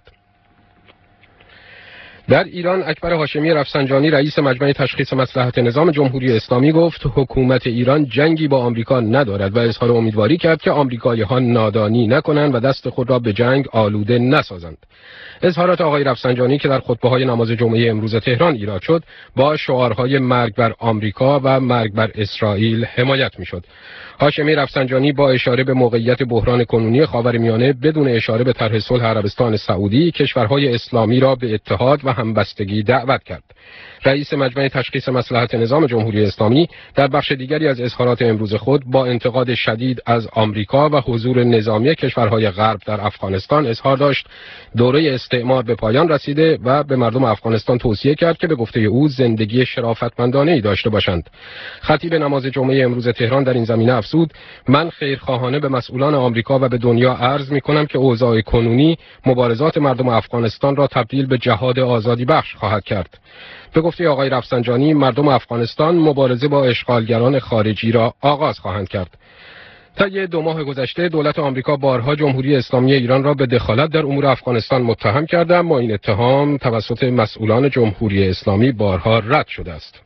در ایران، اکبر هاشمی رفسنجانی، رئیس مجمع تشخیص مصلحت نظام جمهوری اسلامی، گفت حکومت ایران جنگی با آمریکا ندارد و اظهار امیدواری کرد که آمریکایی‌ها نادانی نکنند و دست خود را به جنگ آلوده نسازند. اظهارات آقای رفسنجانی که در خطبه‌های نماز جمعه امروز تهران ایراد شد، با شعارهای مرگ بر آمریکا و مرگ بر اسرائیل حمایت می‌شد. هاشمی رفسنجانی با اشاره به موقعیت بحران کنونی خاورمیانه بدون اشاره به طرح صلح عربستان سعودی، کشورهای اسلامی را به اتحاد و همبستگی دعوت کرد. رئیس مجمع تشخیص مصلحت نظام جمهوری اسلامی در بخش دیگری از اظهارات امروز خود با انتقاد شدید از آمریکا و حضور نظامی کشورهای غرب در افغانستان اظهار داشت دوره استعمار به پایان رسیده و به مردم افغانستان توصیه کرد که به گفته او زندگی شرافتمندانه‌ای داشته باشند. خطیب نماز جمعه امروز تهران در این زمینه افزود: من خیرخواهانه به مسئولان آمریکا و به دنیا عرض می‌کنم که اوضاع کنونی مبارزات مردم افغانستان را تبدیل به جهاد آزادی بخش خواهد کرد. به گفته آقای رفسنجانی، مردم افغانستان مبارزه با اشغالگران خارجی را آغاز خواهند کرد. طی دو ماه گذشته دولت آمریکا بارها جمهوری اسلامی ایران را به دخالت در امور افغانستان متهم کرده، اما این اتهام توسط مسئولان جمهوری اسلامی بارها رد شده است.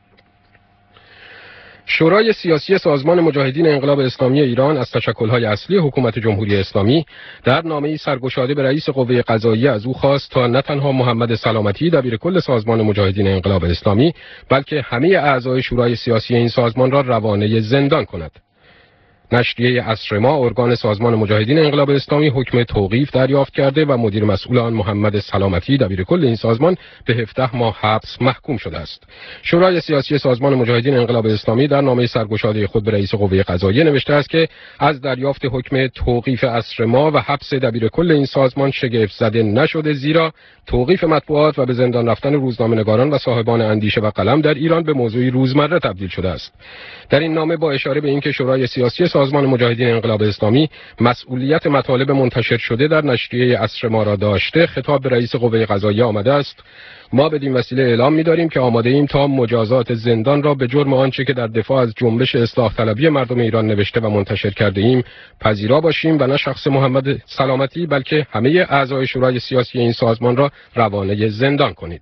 شورای سیاسی سازمان مجاهدین انقلاب اسلامی ایران از تشکل‌های اصلی حکومت جمهوری اسلامی در نامه‌ای سرگشاده به رئیس قوه قضاییه از او خواست تا نه تنها محمد سلامتی دبیرکل سازمان مجاهدین انقلاب اسلامی، بلکه همه اعضای شورای سیاسی این سازمان را روانه زندان کند. نشریه عصر ما، ارگان سازمان مجاهدین انقلاب اسلامی، حکم توقیف دریافت کرده و مدیر مسئول آن محمد سلامتی دبیرکل این سازمان به هفده ماه حبس محکوم شده است. شورای سیاسی سازمان مجاهدین انقلاب اسلامی در نامه سرگشاده خود به رئیس قوه قضاییه نوشته است که از دریافت حکم توقیف عصر ما و حبس دبیرکل این سازمان شگفت زده نشده، زیرا توقیف مطبوعات و به زندان رفتن روزنامه‌نگاران و صاحبان اندیشه و قلم در ایران به موضوعی روزمره تبدیل شده است. در این نامه با اشاره به اینکه شورای سیاسی سازمان مجاهدین انقلاب اسلامی مسئولیت مطالب منتشر شده در نشریه عصر ما را داشته، خطاب به رئیس قوه قضاییه آمده است: ما بدین وسیله اعلام می‌داریم که آماده ایم تا مجازات زندان را به جرم آنچه که در دفاع از جنبش اصلاح طلبی مردم ایران نوشته و منتشر کرده ایم پذیرا باشیم و نه شخص محمد سلامتی بلکه همه اعضای شورای سیاسی این سازمان را روانه زندان کنید.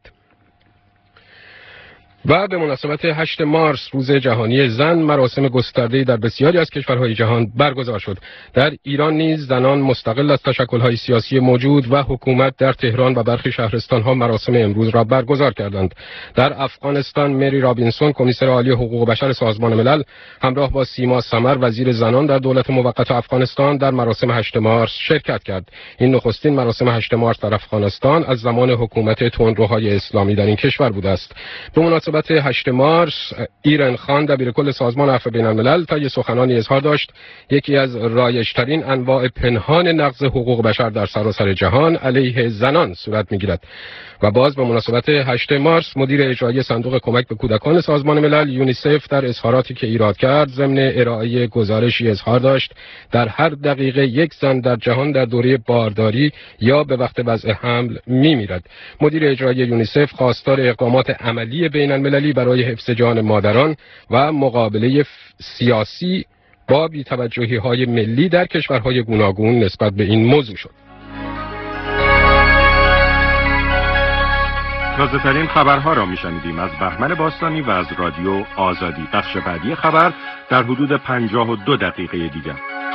و به مناسبت هشت مارس روز جهانی زن، مراسم گسترده‌ای در بسیاری از کشورهای جهان برگزار شد. در ایران نیز زنان مستقل از تشکل‌های سیاسی موجود و حکومت در تهران و برخی شهرستان‌ها مراسم امروز را برگزار کردند. در افغانستان مری رابینسون، کمیسر عالی حقوق بشر سازمان ملل، همراه با سیما سمر، وزیر زنان در دولت موقت افغانستان، در مراسم هشت مارس شرکت کرد. این نخستین مراسم هشت مارس در افغانستان از زمان حکومت تندروهای اسلامی در این کشور بوده است. به مناسبت هشت مارس، ایرن خان، دبیرکل سازمان عفو بین الملل، طی سخنانی اظهار داشت یکی از رایج‌ترین انواع پنهان نقض حقوق بشر در سراسر جهان علیه زنان صورت می‌گیرد. و باز به مناسبت هشت مارس، مدیر اجرایی صندوق کمک به کودکان سازمان ملل یونیسف در اظهاراتی که ایراد کرد ضمن ارائه گزارشی اظهار داشت در هر دقیقه یک زن در جهان در دوره بارداری یا به وقت وضع حمل می‌میرد. مدیر اجرایی یونیسف خواستار اقدامات عملی بین المللی برای حفظ جان مادران و مقابله سیاسی با بی‌توجهی‌های ملی در کشورهای گوناگون نسبت به این موضوع شد. تازه ترین خبرها را میشنیدیم از بهمن باستانی و از رادیو آزادی. بخش بعدی خبر در حدود پنجاه و دو دقیقه دیگر.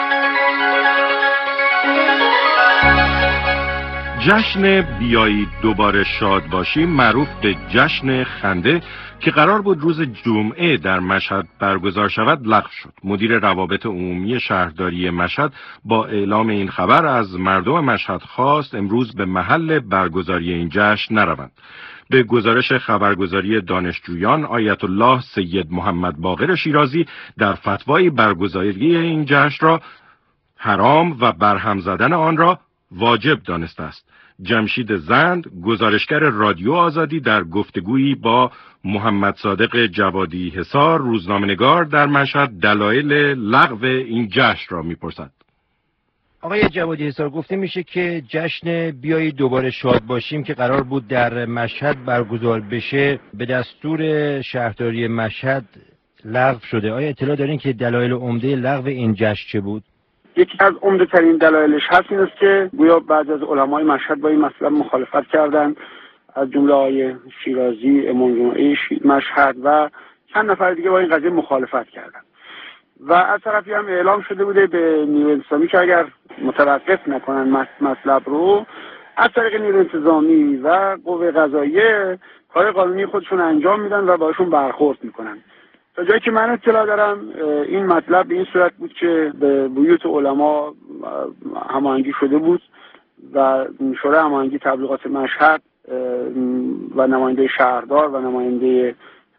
جشن بیایید دوباره شاد باشیم، معروف به جشن خنده، که قرار بود روز جمعه در مشهد برگزار شود، لغو شد. مدیر روابط عمومی شهرداری مشهد با اعلام این خبر از مردم مشهد خواست امروز به محل برگزاری این جشن نروند. به گزارش خبرگزاری دانشجویان، آیت الله سید محمد باقر شیرازی در فتوای برگزاری این جشن را حرام و برهم زدن آن را واجب دانسته است. جمشید زند، گزارشگر رادیو آزادی، در گفتگویی با محمد صادق جوادی حصار، روزنامه‌نگار در مشهد، دلایل لغو این جشن را می‌پرسد. آقای جوادی حصار، گفته میشه که جشن بیایید دوباره شاد باشیم که قرار بود در مشهد برگزار بشه به دستور شهرداری مشهد لغو شده. آیا اطلاع دارین که دلایل عمده لغو این جشن چه بود؟ یکی از عمده ترین دلایلش هست این است که گویا بعضی از علمای مشهد با این مسئله مخالفت کردند، از جمله آقای شیرازی، امام جمعه مشهد و چند نفر دیگه با این قضیه مخالفت کردند. و از طرفی هم اعلام شده بوده به نیروی انتظامی که اگر متوقف نکنن مطلب رو، از طریق نیروی انتظامی و قوه قضاییه کار قانونی خودشون انجام میدن و باشون برخورد میکنن. تا جایی که من اطلاع دارم این مطلب به این صورت بود که به بیوت علما هماهنگی شده بود و شورای هماهنگی تبلیغات مشهد و نماینده شهردار و نماینده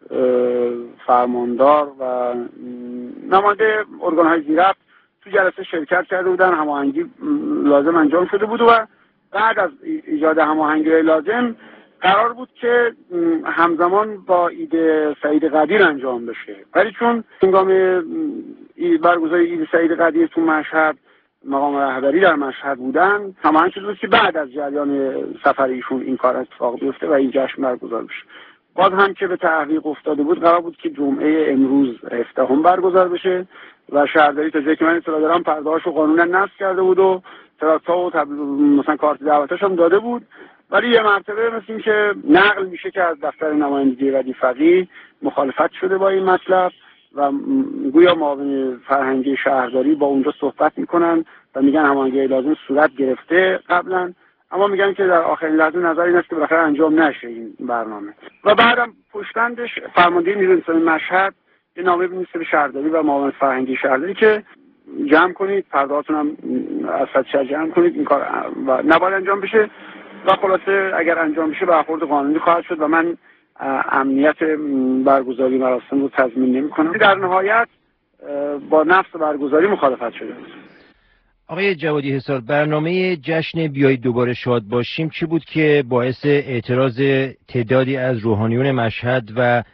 فرماندار و نماینده ارگان‌های زیرفت تو جلسه شرکت کرده بودن، هماهنگی لازم انجام شده بود و بعد از ایجاد هماهنگی لازم قرار بود که همزمان با عید سعید قدیر انجام بشه. ولی چون هنگام برگزاری عید سعید قدیر تو مشهد مقام رهبری در مشهد بودن، هماهنگ شده بود که بعد از جریان سفر ایشون این کار اتفاق بیفته و این جشن برگزار بشه. باز هم که به تعویق افتاده بود، قرار بود که جمعه امروز هفدهم برگزار بشه و شهرداری تا جایی که من اطلاع دارم پرده‌هاشو قانونا نصب کرده بود و تراکت‌ها و تب... مثلا کارت دعوتش هم داده بود. ولی یه مرتبه مثل این که نقل میشه که از دفتر نمایندگی ردی فقیه مخالفت شده با این مطلب و گویا معاون فرهنگی شهرداری با اونجا صحبت میکنن و میگن هماهنگی لازم صورت گرفته قبلا، اما میگن که در آخرین لحظه نظر این است که بالاخره انجام نشه این برنامه. و بعدم پشتندش فرمانده نیروی انتظامی مشهد یه نامه بنویسه به شهرداری و معاون فرهنگی شهرداری که جمع کنید، پردهاتون هم از فتشه جمع کنید، این کار و نباید انجام بشه و خلاصه اگر انجام بشه برخورد قانونی خواهد شد و من امنیت برگزاری مراسم رو تضمین نمی‌کنم. در نهایت با نفس برگزاری مخالفت شده. آقای جوادی حصار، برنامه جشن بیایید دوباره شاد باشیم چی بود که باعث اعتراض تعدادی از روحانیون مشهد و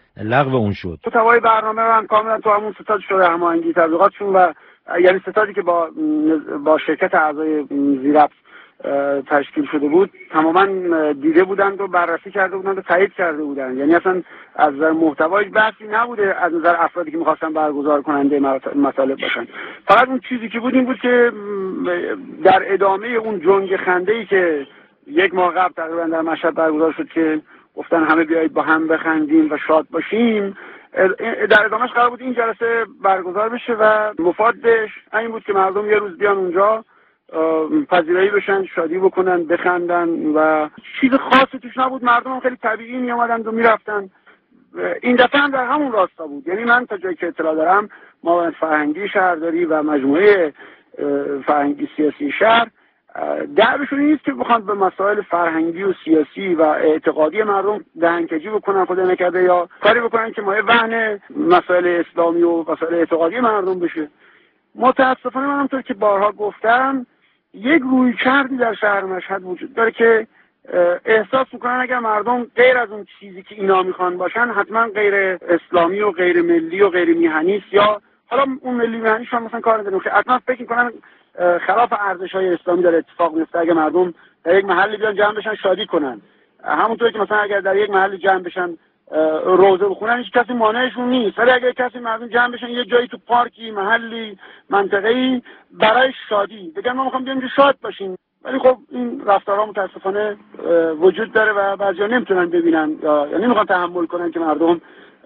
لغو اون شد. تو توای برنامه هم کاملا تو همون ستاد شده هماهنگی تبلیغاتشون و یعنی ستادی که با با شرکت اعضای زیرفت تشکیل شده بود تماما دیده بودند و بررسی کرده بودند و تایید کرده بودند. یعنی اصلا از نظر محتوایش بحثی نبوده از نظر افرادی که می‌خواستن برگزار کننده مطالب باشن. فقط اون چیزی که بود این بود که در ادامه اون جنگ خنده‌ای که یک ماه قبل تقریبا در مشهد برگزار شد که گفتن همه بیایید با هم بخندیم و شاد باشیم، در ادامهش قرار بود این جلسه برگزار بشه و مفادش این بود که مردم یه روز بیان اونجا پذیرایی بشن، شادی بکنن، بخندن و چیز خاصی توش نبود. مردم هم خیلی طبیعی می آمدن و میرفتن. این دفعه هم در همون راستا بود. یعنی من تا جایی که اطلاع دارم معاونت فرهنگی شهرداری و مجموعه فرهنگی سیاسی شهر دعوشون نیست که بخوان به مسائل فرهنگی و سیاسی و اعتقادی مردم دهنکجی بکنن، خدا نکرده یا کاری بکنن که مایه وهن مسائل اسلامی و مسائل اعتقادی مردم بشه. متاسفانه من همونطور که بارها گفتم یک رویکردی در شهر مشهد وجود داره که احساس میکنن اگر مردم غیر از اون چیزی که اینا میخوان باشن حتما غیر اسلامی و غیر ملی و غیر میهنی است، یا حالا اون ملی میهنی شما مثلا کار نداره که حتما فکر میکنن خلاف ارزش‌های اسلامی داره اتفاق میفته اگر مردم در یک محلی بیان جمع بشن شادی کنن. همونطوری که مثلا اگر در یک محلی جمع بشن روزه بخونن هیچ کسی مانعشون نیست، ولی اگر کسی مردم جمع بشن یه جایی تو پارکی، محلی، منطقه‌ای برای شادی بگن ما می‌خوایم بیایم شاد باشیم، ولی خب این رفتارها متاسفانه وجود داره و بعضیا نمیتونن ببینن یا یا نمیخوان تحمل کنن که مردم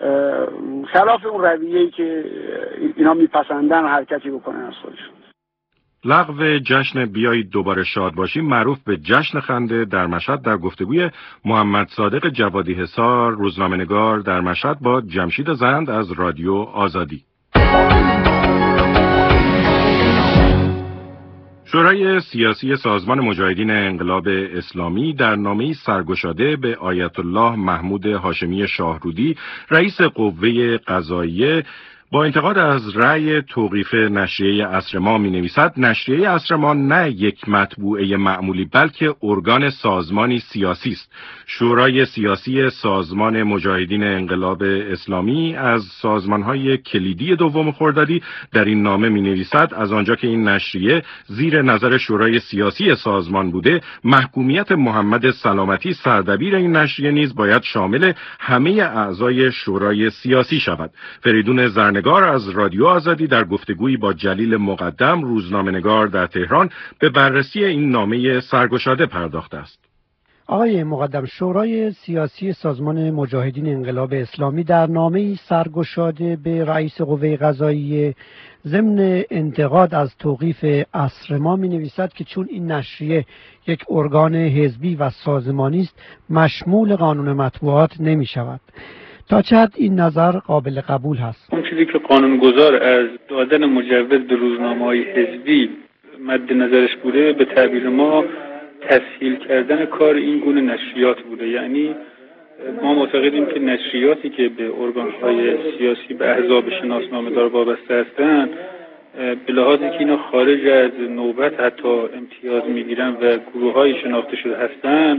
خلاف اون رویه‌ای که اینا میپسندن حرکتی بکنن از خودشون. لغو جشن بیایید دوباره شاد باشیم معروف به جشن خنده در مشهد در گفتگوی محمد صادق جوادی حصار روزنامه‌نگار در مشهد با جمشید زند از رادیو آزادی. شورای سیاسی سازمان مجاهدین انقلاب اسلامی در نامه‌ای سرگشاده به آیت الله محمود هاشمی شاهرودی رئیس قوه قضاییه با انتقاد از رأی توقیف نشریه عصر ما می نویسد نشریه عصر ما نه یک مطبوعه معمولی بلکه ارگان سازمانی سیاسی است. شورای سیاسی سازمان مجاهدین انقلاب اسلامی از سازمانهای کلیدی دوم خردادی در این نامه می نویسد از آنجا که این نشریه زیر نظر شورای سیاسی سازمان بوده، محکومیت محمد سلامتی سردبیر این نشریه نیز باید شامل همه اعضای شورای سیاسی شود. فریدون زرنگار از رادیو آزادی در گفتگویی با جلیل مقدم روزنامه‌نگار در تهران به بررسی این نامه سرگشاده پرداخته است. آقای مقدم، شورای سیاسی سازمان مجاهدین انقلاب اسلامی در نامه‌ای سرگشاده به رئیس قوه قضاییه ضمن انتقاد از توقیف عصر ما می‌نویسد که چون این نشریه یک ارگان حزبی و سازمانی است مشمول قانون مطبوعات نمی‌شود. تا چه حد این نظر قابل قبول هست؟ اون چیزی که قانونگذار از دادن مجوز به روزنامه‌های حزبی مد نظرش بوده به تعبیر ما تسهیل کردن کار این گونه نشریات بوده. یعنی ما معتقدیم که نشریاتی که به ارگان‌های سیاسی به احزاب شناسنامه‌دار وابسته هستند به لحاظی که اینا خارج از نوبت حتی امتیاز می‌گیرن و گروه‌های شناخته شده هستند،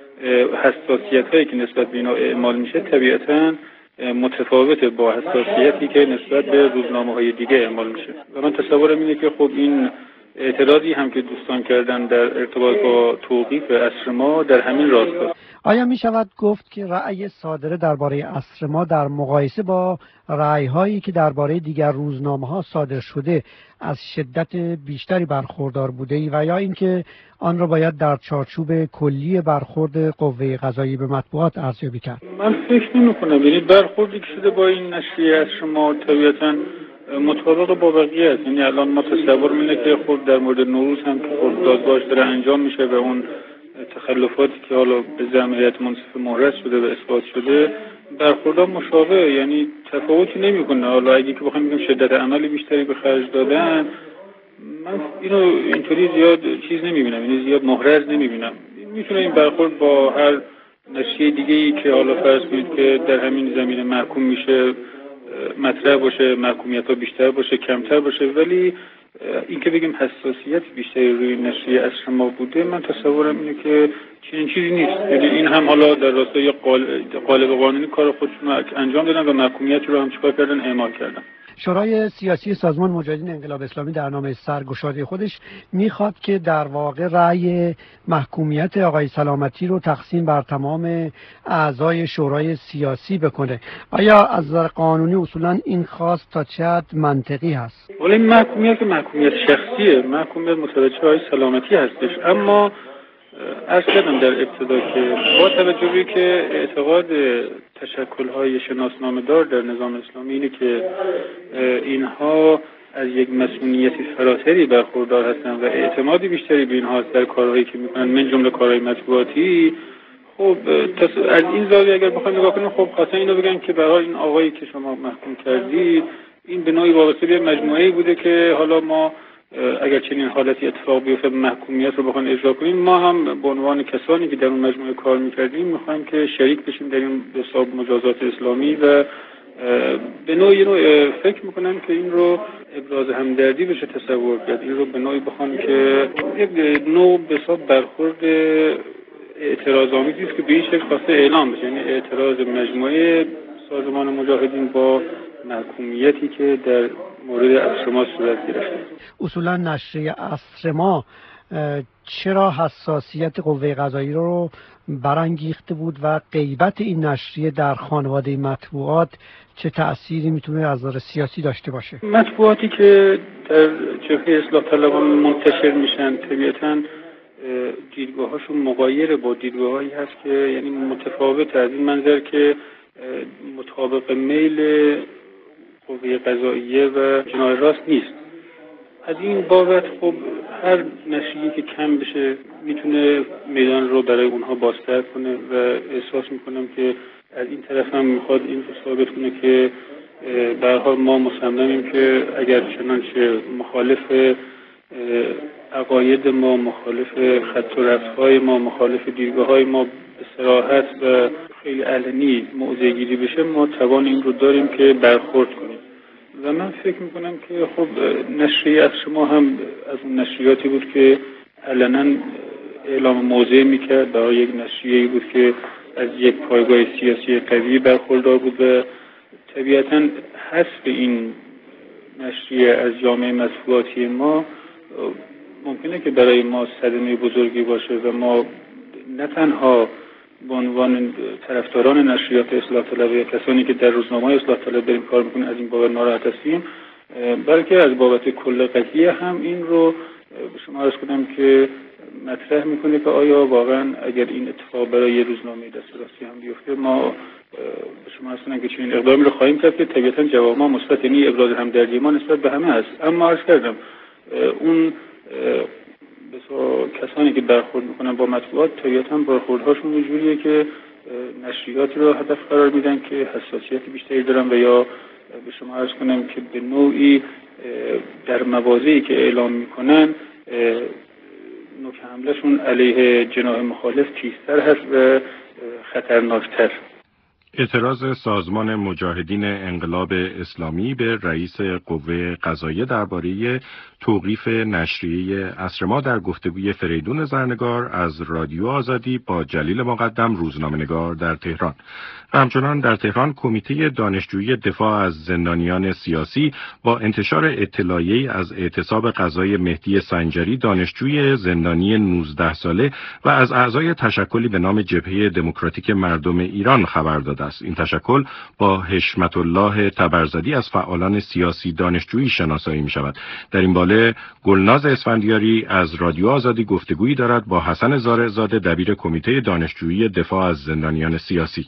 حساسیت‌هایی که نسبت به اینا اعمال میشه طبیعتاً متفاوته با حساسیتی که نسبت به روزنامه‌های دیگه اعمال میشه و من تصورم اینه که خب این اعتراضی هم که دوستان کردن در ارتباط با توقیف عصر ما در همین راستاست. آیا می شود گفت که رأی صادره درباره عصر ما در مقایسه با رأی‌هایی که درباره دیگر روزنامه‌ها صادر شده از شدت بیشتری برخوردار بوده و یا اینکه آن را باید در چارچوب کلی برخورد قوه قضاییه به مطبوعات ارزیابی کرد؟ من فکر نمی‌کنم. یعنی برخوردی که شده با این نشریه عصر ما طبیعتاً مطابق با بقیه است. یعنی الان ما تصور می‌کنیم که خود در مورد نوروز هم که خود دادگاهش داره انجام میشه و اون تخلفاتی که حالا به زعم هیئت منصفه مورد شده و اثبات شده برخوردها مشابه، یعنی تفاوتی نمی‌کنه. حالا اگه که بخوایم بگیم شدت عمل بیشتری به خرج دادن، من اینو اینطوری زیاد چیز نمی‌بینم، یعنی زیاد محرز نمی‌بینم. میتونه این برخورد با هر نشریه دیگه‌ای که حالا فرض کنید که در همین زمینه محکوم میشه مطرح باشه، محکومیت‌ها بیشتر باشه، کمتر باشه، ولی اینکه بگیم حساسیت بیشتری روی نشریه عصر ما بوده، من تصورم اینه که چنین چیزی نیست. یعنی این هم حالا در راستای قالب قانونی کار خودشون رو انجام دادن و محکومیت رو هم چیکار کردن؟ اعمال کردن. شورای سیاسی سازمان مجاهدین انقلاب اسلامی در نامه سرگشاده خودش میخواد که در واقع رأی محکومیت آقای سلامتی رو تقسیم بر تمام اعضای شورای سیاسی بکنه. آیا از نظر قانونی اصولا این خواست تا چه حد منطقی هست؟ ولی محکومیت که محکومیت شخصیه، محکومیت متوجه آقای سلامتی هستش، اما عرض کردم در ابتدا که با توجه به که اعتقاد تشکل‌های شناسنامه‌دار در نظام اسلامی اینه که اینها از یک مسئولیتی فراتری برخوردار هستند و اعتمادی بیشتری به اینها در کارهایی که میکنن، من جمله کارهای مطبوعاتی. خب از این زاویه اگر بخوایم نگاه کنیم، خب خاصا اینو بگن که برای این آقایی که شما محکوم کردید این به نوعی وابسته به مجموعه‌ای بوده که حالا ما اگر چنین حالتی اتفاق بیفته محکومیت رو بخوایم اجرا کنیم، ما هم به عنوان کسانی که در اون مجموعه کار میکردیم میخوایم که شریک بشیم در این حساب مجازات اسلامی و به نوعی نوع فکر میکنم که این رو ابراز همدردی بشه تصور کرد. این رو به نوعی بخوام که یک نوع به حساب برخورد اعتراض‌آمیزی است که به این شکل خواسته اعلام بشه، یعنی اعتراض مجموعه سازمان مجاهدین با محکومیتی که در مورد عصر ما صورت گرفته. اصولا نشریه عصر ما چرا حساسیت قوه قضاییه رو برانگیخته بود و غیبت این نشریه در خانواده مطبوعات چه تأثیری میتونه از نظر سیاسی داشته باشه؟ مطبوعاتی که در جبهه اصلاح طلبان منتشر میشن طبیعتاً دیدگاهاشون مغایر با دیدگاهایی هست که یعنی متفاوت از این منظر که مطابق میل قوه قضاییه و جناح راست نیست. از این بابت خب هر نشریه‌ای که کم بشه میتونه میدان رو برای اونها بازتر کنه و احساس میکنم که از این طرف هم میخواد این رو ثابت کنه که به هر حال ما مصممیم که اگر چنانچه مخالف عقاید ما، مخالف خط و رفت‌های ما، مخالف دیدگاه‌های ما به صراحت و خیلی علنی موضع گیری بشه، ما توان این رو داریم که برخورد کنیم. و من فکر میکنم که خب نشریه عصر ما هم از اون نشریاتی بود که علنا اعلام موضع میکرد، برای یک نشریه‌ای بود که از یک پایگاه سیاسی قوی برخوردار بود و طبیعتاً حذف این نشریه از جامعه مطبوعاتی ما ممکنه که برای ما صدمه بزرگی باشه و ما نه تنها به عنوان طرفداران نشریات اصلاح طلب یا کسانی که در روزنامه‌های اصلاح طلب داریم کار میکنیم از این بابت ناراحت هستیم، بلکه از بابت کل قضیه هم این رو به شما عرض کنم که مطرح میکنه که آیا واقعا اگر این اتفاق برای یه روزنامه دسترسی هم بیفته، ما به شما عرض کنم که چنین اقدامی رو خواهیم کرد که طبیعتاً جواب ما مثبت، یعنی ابراز همدردی ما نسبت به همه هست. اما عرض کردم اون بسیار کسانی که برخورد میکنن با مطبوعات طبیعتاً برخوردهاشون اینجوریه که نشریاتی رو هدف قرار میدن که حساسیت بیشتری دارن و یا به شما عرض کنم که به نوعی در مواضعی که اعلام میکنن نوک حملهشون علیه جناح مخالف تیزتر هست و خطرناکتر. اعتراض سازمان مجاهدین انقلاب اسلامی به رئیس قوه قضاییه درباره توقیف نشریه عصر ما در گفتگوی فریدون زرنگار از رادیو آزادی با جلیل مقدم روزنامه‌نگار در تهران. و همچنان در تهران کمیته دانشجویی دفاع از زندانیان سیاسی با انتشار اطلاعیه‌ای از اعتصاب قضای مهدی سنجری دانشجوی زندانی نوزده ساله و از اعضای تشکلی به نام جبهه دموکراتیک مردم ایران خبر داده است. این تشکل با حشمت الله تبرزدی از فعالان سیاسی دانشجویی شناسایی می شود. در این باله گلناز اسفندیاری از رادیو آزادی گفتگویی دارد با حسن زارعزاده دبیر کمیته دانشجویی دفاع از زندانیان سیاسی.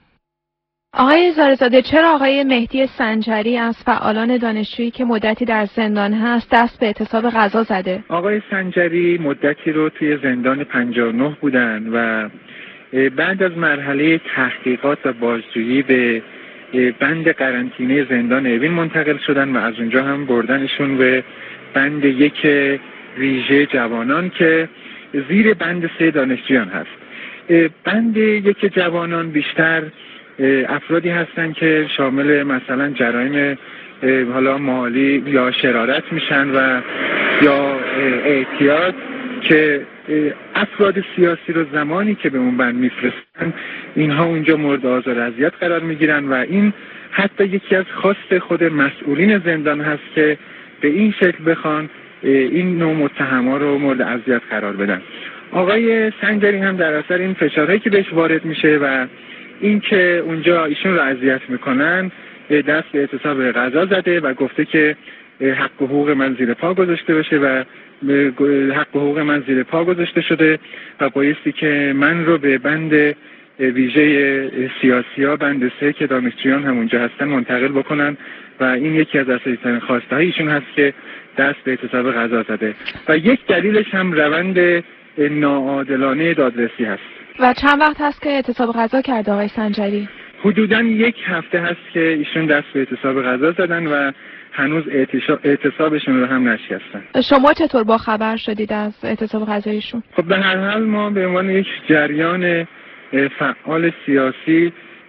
آقای زارعزاده، چرا آقای مهدی سنجری از فعالان دانشجویی که مدتی در زندان هست دست به اعتصاب قضا زده؟ آقای سنجری مدتی رو توی زندان پنجاه و نه بودن و بعد از مرحله تحقیقات و بازجویی به بند قرنطینه زندان اوین منتقل شدن و از اونجا هم بردنشون به بند یک ویژه جوانان که زیر بند سه دانشجویان هست. بند یک جوانان بیشتر افرادی هستن که شامل مثلا جرایم حالا مالی یا شرارت میشن و یا اعتیاد، که افراد سیاسی رو زمانی که به اون بند میفرستن اینها اونجا مورد آزار و اذیت قرار میگیرن و این حتی یکی از خواست خود مسئولین زندان هست که به این شکل بخوان این نوع متهما رو مورد اذیت قرار بدن. آقای سنجری هم در اثر این فشارهایی که بهش وارد میشه و این که اونجا ایشون رو اذیت میکنن دست به اعتصاب غذا زده و گفته که حق و حقوق من زیر پا گذاشته بشه و حق و حقوق من زیر پا گذاشته شده و بایستی که من رو به بند ویژه سیاسی ها، بند سه که دانشجویان هم اونجا هستن، منتقل بکنن و این یکی از اساسی ترین خواسته های ایشون هست که دست به اعتصاب غذا زده و یک دلیلش هم روند ناعادلانه دادرسی هست. و چند وقت هست که اعتصاب غذا کرده آقای سنجری؟ حدوداً یک هفته هست که ایشون دست به اعتصاب غذا زدن و هنوز اعتصابشون رو هم نشکستن. شما چطور با خبر شدید از اعتصاب غذایشون؟ خب به هر حال ما به عنوان یک جریان فعال سیاسی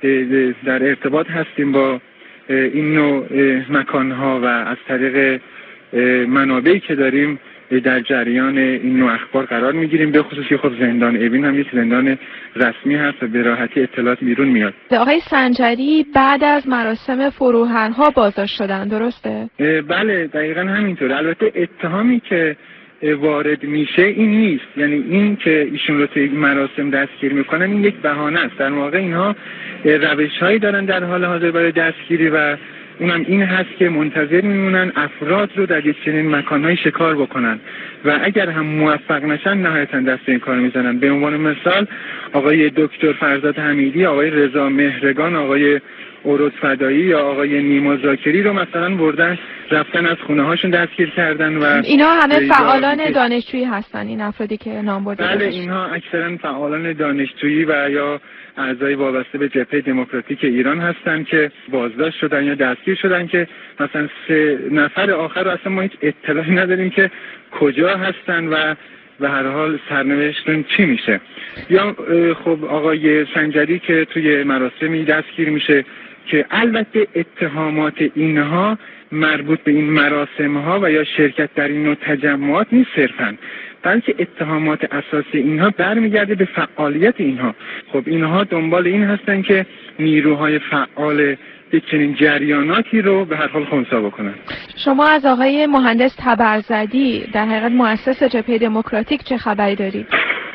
در ارتباط هستیم با این نوع مکانها و از طریق منابعی که داریم در جریان این نوع اخبار قرار میگیریم، به خصوص که خب زندان اوین هم یک زندان رسمی هست و به راحتی اطلاعات بیرون میاد. آقای سنجری بعد از مراسم فروهرها بازداشت شدن، درسته؟ بله دقیقاً همینطور. البته اتهامی که وارد میشه این نیست، یعنی این که ایشون رو توی مراسم دستگیر میکنن این یک بهانه است. در واقع اینها روش‌هایی دارن در حال حاضر برای دستگیری و اونم این هست که منتظر میمونن افراد رو در یک چنین مکانهای شکار بکنن و اگر هم موفق نشن نهایتا دست این کار میزنن. به عنوان مثال آقای دکتر فرزاد حمیدی، آقای رضا مهرگان، آقای اورود فدایی یا آقای نیما زاکری رو مثلا بردن رفتن از خونه هاشون دستگیر کردن و اینا همه فعالان دانشجویی هستن، این افرادی که نام برده. بله اینها اکثرا فعالان دانشجویی و یا اعضای وابسته به جبهه دموکراتیک ایران هستن که بازداشت شدن یا دستگیر شدن، که مثلا سه نفر آخر رو اصلا ما هیچ اطلاعی نداریم که کجا هستن و به هر حال سرنوشتشون چی میشه. یا خب آقای سنجری که توی مراسمی دستگیر میشه که البته اتهامات اینها مربوط به این مراسم ها و یا شرکت در این نوع تجمعات نیست صرفاً، بلکه اتهامات اساسی اینها برمیگرده به فعالیت اینها. خب اینها دنبال این هستن که نیروهای فعال یک چنین جریاناتی رو به هر حال خنثی بکنن. شما از آقای مهندس تبرزدی در حقیقت مؤسس جبهه دموکراتیک چه خبری دارید؟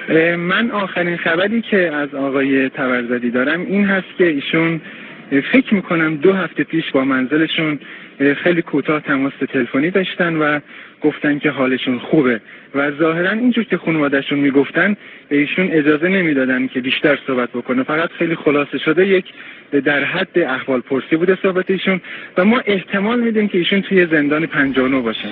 من آخرین خبری که از آقای تبرزدی دارم این هست که ایشون فکر میکنم دو هفته پیش با منزلشون خیلی کوتاه تماس تلفنی داشتن و گفتن که حالشون خوبه و ظاهرا اینجور که خانواده‌شون میگفتن ایشون اجازه نمیدادن که بیشتر صحبت بکنه، فقط خیلی خلاصه شده یک در حد احوال پرسی بوده صحبت ایشون و ما احتمال میدیم که ایشون توی زندان پنجاه و نه باشن.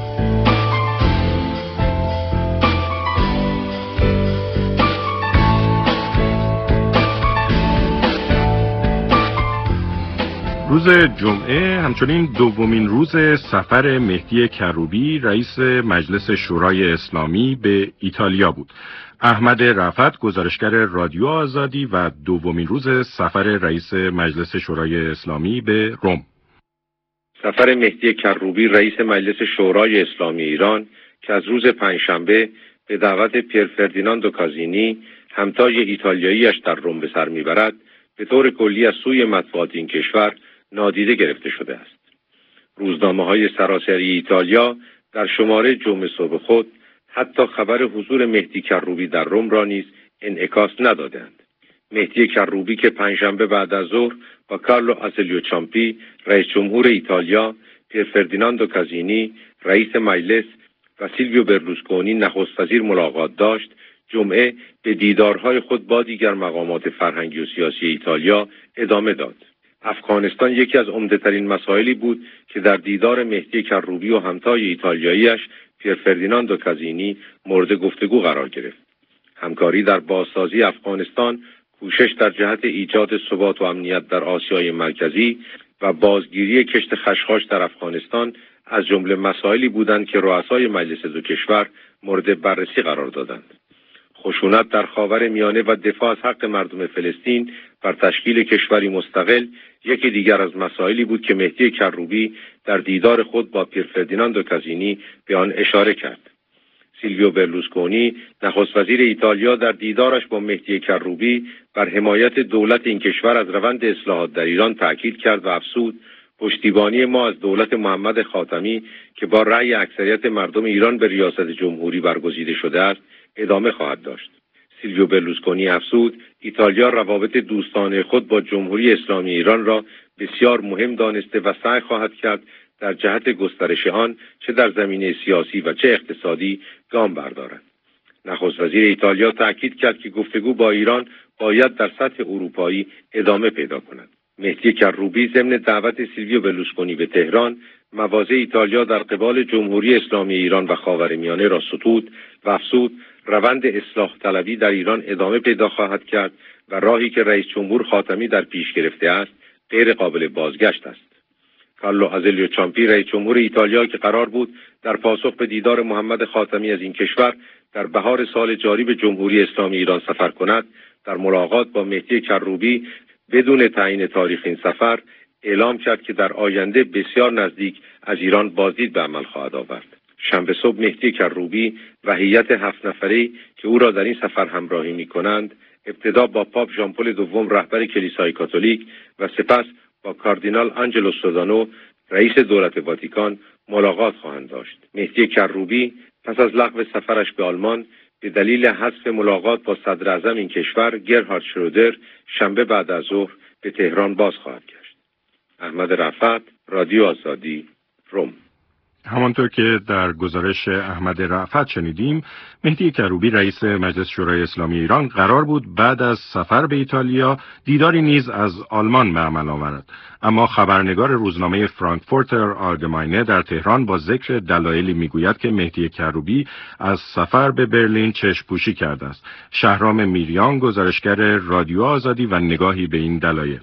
روز جمعه همچنین دومین روز سفر مهدی کروبی رئیس مجلس شورای اسلامی به ایتالیا بود. احمد رفعت گزارشگر رادیو آزادی و دومین روز سفر رئیس مجلس شورای اسلامی به روم. سفر مهدی کروبی رئیس مجلس شورای اسلامی ایران که از روز پنجشنبه به دعوت پیر فردیناندو کازینی همتای ایتالیاییش در روم به سر میبرد، به طور کلی از سوی مطبوعات این کشور نادیده گرفته شده است. روزنامه‌های سراسری ایتالیا در شماره جمعه صبح خود حتی خبر حضور مهدی کروبی در روم را نیز انعکاس ندادند. مهدی کروبی که پنجشنبه بعد از ظهر با کارلو آزلیو چامپی رئیس جمهور ایتالیا، پیر فردیناندو کازینی رئیس مجلس و سیلویو برلوسکونی نخست وزیر ملاقات داشت، جمعه به دیدارهای خود با دیگر مقامات فرهنگی و سیاسی ایتالیا ادامه داد. افغانستان یکی از عمده‌ترین مسائلی بود که در دیدار مهدی کروبی و همتای ایتالیاییش پیر فردیناندو کازینی مورد گفتگو قرار گرفت. همکاری در بازسازی افغانستان، کوشش در جهت ایجاد ثبات و امنیت در آسیای مرکزی و بازگیری کشت خشخاش در افغانستان از جمله مسائلی بودند که رؤسای مجلس دو کشور مورد بررسی قرار دادند. خشونت در خاور میانه و دفاع از حق مردم فلسطین بر تشکیل کشوری مستقل یکی دیگر از مسائلی بود که مهدی کروبی در دیدار خود با پیر فردیناندو کازینی به آن اشاره کرد. سیلویو برلوسکونی نخست وزیر ایتالیا در دیدارش با مهدی کروبی بر حمایت دولت این کشور از روند اصلاحات در ایران تأکید کرد و افزود پشتیبانی ما از دولت محمد خاتمی که با رأی اکثریت مردم ایران به ریاست جمهوری برگزیده شده است ادامه خواهد داشت. سیلویو برلوسکونی افزود ایتالیا روابط دوستانه خود با جمهوری اسلامی ایران را بسیار مهم دانسته و سعی خواهد کرد در جهت گسترش آن چه در زمینه سیاسی و چه اقتصادی گام بردارد. نخست وزیر ایتالیا تأکید کرد که گفتگو با ایران باید در سطح اروپایی ادامه پیدا کند. مهدی کروبی ضمن دعوت سیلویو برلوسکونی به تهران مواضع ایتالیا در قبال جمهوری اسلامی ایران و خاورمیانه را ستود و افزود روند اصلاح طلبی در ایران ادامه پیدا خواهد کرد و راهی که رئیس جمهور خاتمی در پیش گرفته است غیر قابل بازگشت است. کارلو آزلیو چامپی رئیس جمهور ایتالیا که قرار بود در پاسخ به دیدار محمد خاتمی از این کشور در بهار سال جاری به جمهوری اسلامی ایران سفر کند، در ملاقات با مهدی کروبی بدون تعیین تاریخ این سفر اعلام کرد که در آینده بسیار نزدیک از ایران بازدید به عمل خواهد آورد. شنبه صبح مهدی کروبی و هیئت هفت نفره‌ای که او را در این سفر همراهی می‌کنند، ابتدا با پاپ ژان پل دوم رهبر کلیسای کاتولیک و سپس با کاردینال آنجلو سودانو رئیس دولت واتیکان ملاقات خواهند داشت. مهدی کروبی پس از لغو سفرش به آلمان به دلیل حذف ملاقات با صدر اعظم این کشور گرهارد شرودر شنبه بعد از ظهر به تهران باز خواهد گشت. احمد رفعت، رادیو آزادی، روم. همانطور که در گزارش احمد رفعت شنیدیم، مهدی کروبی رئیس مجلس شورای اسلامی ایران قرار بود بعد از سفر به ایتالیا دیداری نیز از آلمان به عمل آورد، اما خبرنگار روزنامه فرانکفورتر آلگماینه در تهران با ذکر دلایلی میگوید که مهدی کروبی از سفر به برلین چشم پوشی کرده است. شهرام میریان، گزارشگر رادیو آزادی و نگاهی به این دلایل.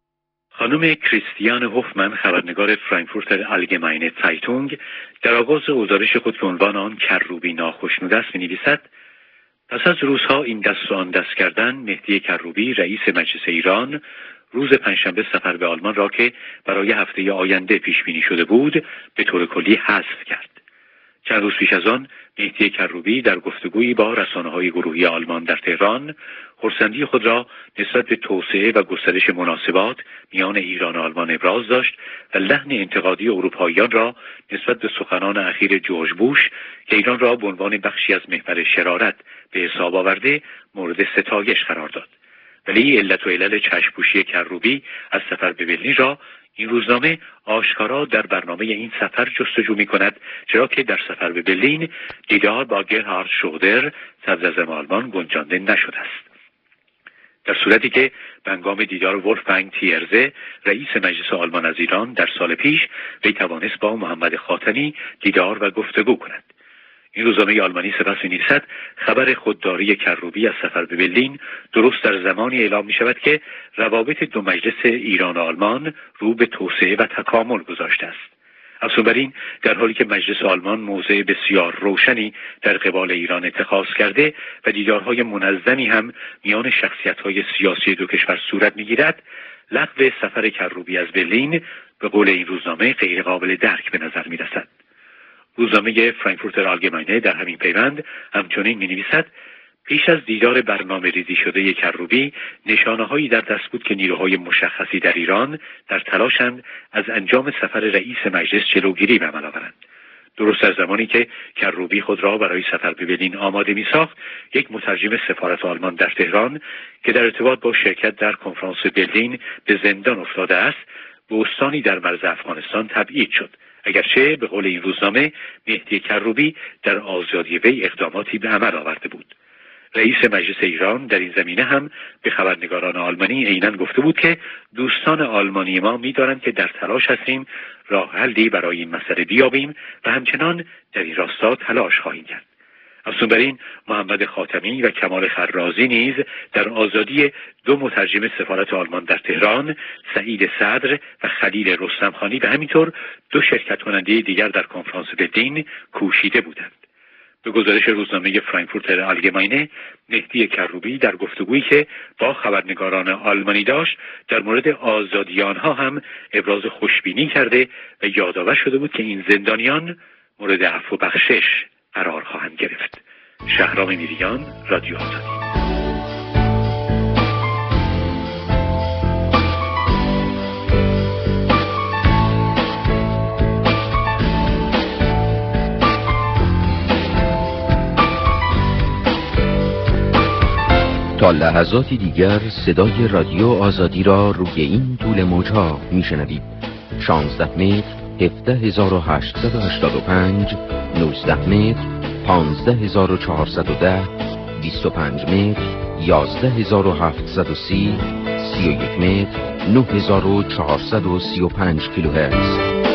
خانم کریستیان هوفمن، خبرنگار فرانکفورتر آلگماینه زایتونگ، در آغاز گزارش خود که عنوان آن کروبی ناخشنود است می‌نویسد: پس از روزها این دست و آن دست کردن، مهدی کروبی رئیس مجلس ایران روز پنجشنبه سفر به آلمان را که برای هفته آینده پیش بینی شده بود به طور کلی حذف کرد. چند روز پیش از آن مهدی کروبی در گفتگویی با رسانه‌های گروهی آلمان در تهران خرسندی خود را نسبت به توسعه و گسترش مناسبات میان ایران و آلمان ابراز داشت و لحن انتقادی اروپاییان را نسبت به سخنان اخیر جورج بوش که ایران را به عنوان بخشی از محور شرارت به حساب آورده مورد ستایش قرار داد. ولی علت و علل چشم‌پوشی کروبی از سفر به برلین را این روزنامه آشکارا در برنامه این سفر جستجو می کند، چرا که در سفر به برلین دیدار با گرهارد شرودر صدر اعظم آلمان گنجانده نشده است. در صورتی که به هنگام دیدار ولفگانگ تیرزه رئیس مجلس آلمان از ایران در سال پیش وی توانست با محمد خاتمی دیدار و گفتگو کند. این روزنامه آلمانی سپس می‌نویسد خبر خودداری کروبی از سفر به برلین درست در زمانی اعلام می‌شود که روابط دو مجلس ایران و آلمان رو به توسعه و تکامل گذاشته است. افزون بر این، در حالی که مجلس آلمان موضع بسیار روشنی در قبال ایران اتخاذ کرده و دیدارهای منظمی هم میان شخصیت‌های سیاسی دو کشور صورت می‌گیرد، لغو سفر کروبی از برلین به قول این روزنامه غیر قابل درک به نظر می‌رسد. روزنامه فرانکفورتر آلگماینه در همین پیوند همچنین می‌نویسد پیش از دیدار برنامه ریزی شده کروبی نشانه‌هایی در دست بود که نیروهای مشخصی در ایران در تلاشند از انجام سفر رئیس مجلس جلوگیری به عمل آورند. درست در زمانی که کروبی خود را برای سفر به برلین آماده می‌ساخت، یک مترجم سفارت آلمان در تهران که در ارتباط با شرکت در کنفرانس برلین به زندان افتاده است، به استانی در مرز افغانستان تبعید شد. اگرچه به قول این روزنامه مهدی کروبی در آزادی وی اقداماتی به عمل آورده بود. رئیس مجلس ایران در این زمینه هم به خبرنگاران آلمانی عیناً گفته بود که دوستان آلمانی ما می‌دانند که در تلاش هستیم راه حلی برای این مسئله بیابیم و همچنان در این راستا تلاش خواهیم کرد. افزون بر این، محمد خاتمی و کمال خرازی نیز در آزادی دو مترجم سفارت آلمان در تهران، سعید صدر و خلیل رستمخانی و همینطور دو شرکت کننده دیگر در کنفرانس برلین کوشیده بودند. به گزارش روزنامه فرانکفورتر آلگماینه، مهدی کروبی در گفتگویی که با خبرنگاران آلمانی داشت در مورد آزادی آنها هم ابراز خوشبینی کرده و یادآور شده بود که این زندانیان مورد عفو و بخشش قرار خواهند گرفت. شهرام میریان، رادیو آزادی. تا لحظاتی دیگر صدای رادیو آزادی را روی این طول موجها میشنوید. شانزده متر، هفده هزار و هشتصد و هشتاد و پنج، نوزده متر، پانزده هزار و چهارصد و ده، بیست و پنج متر، یازده هزار و هفتصد و سی، سی و یک متر، نه هزار و چهارصد و سی و پنج کیلوهرتز.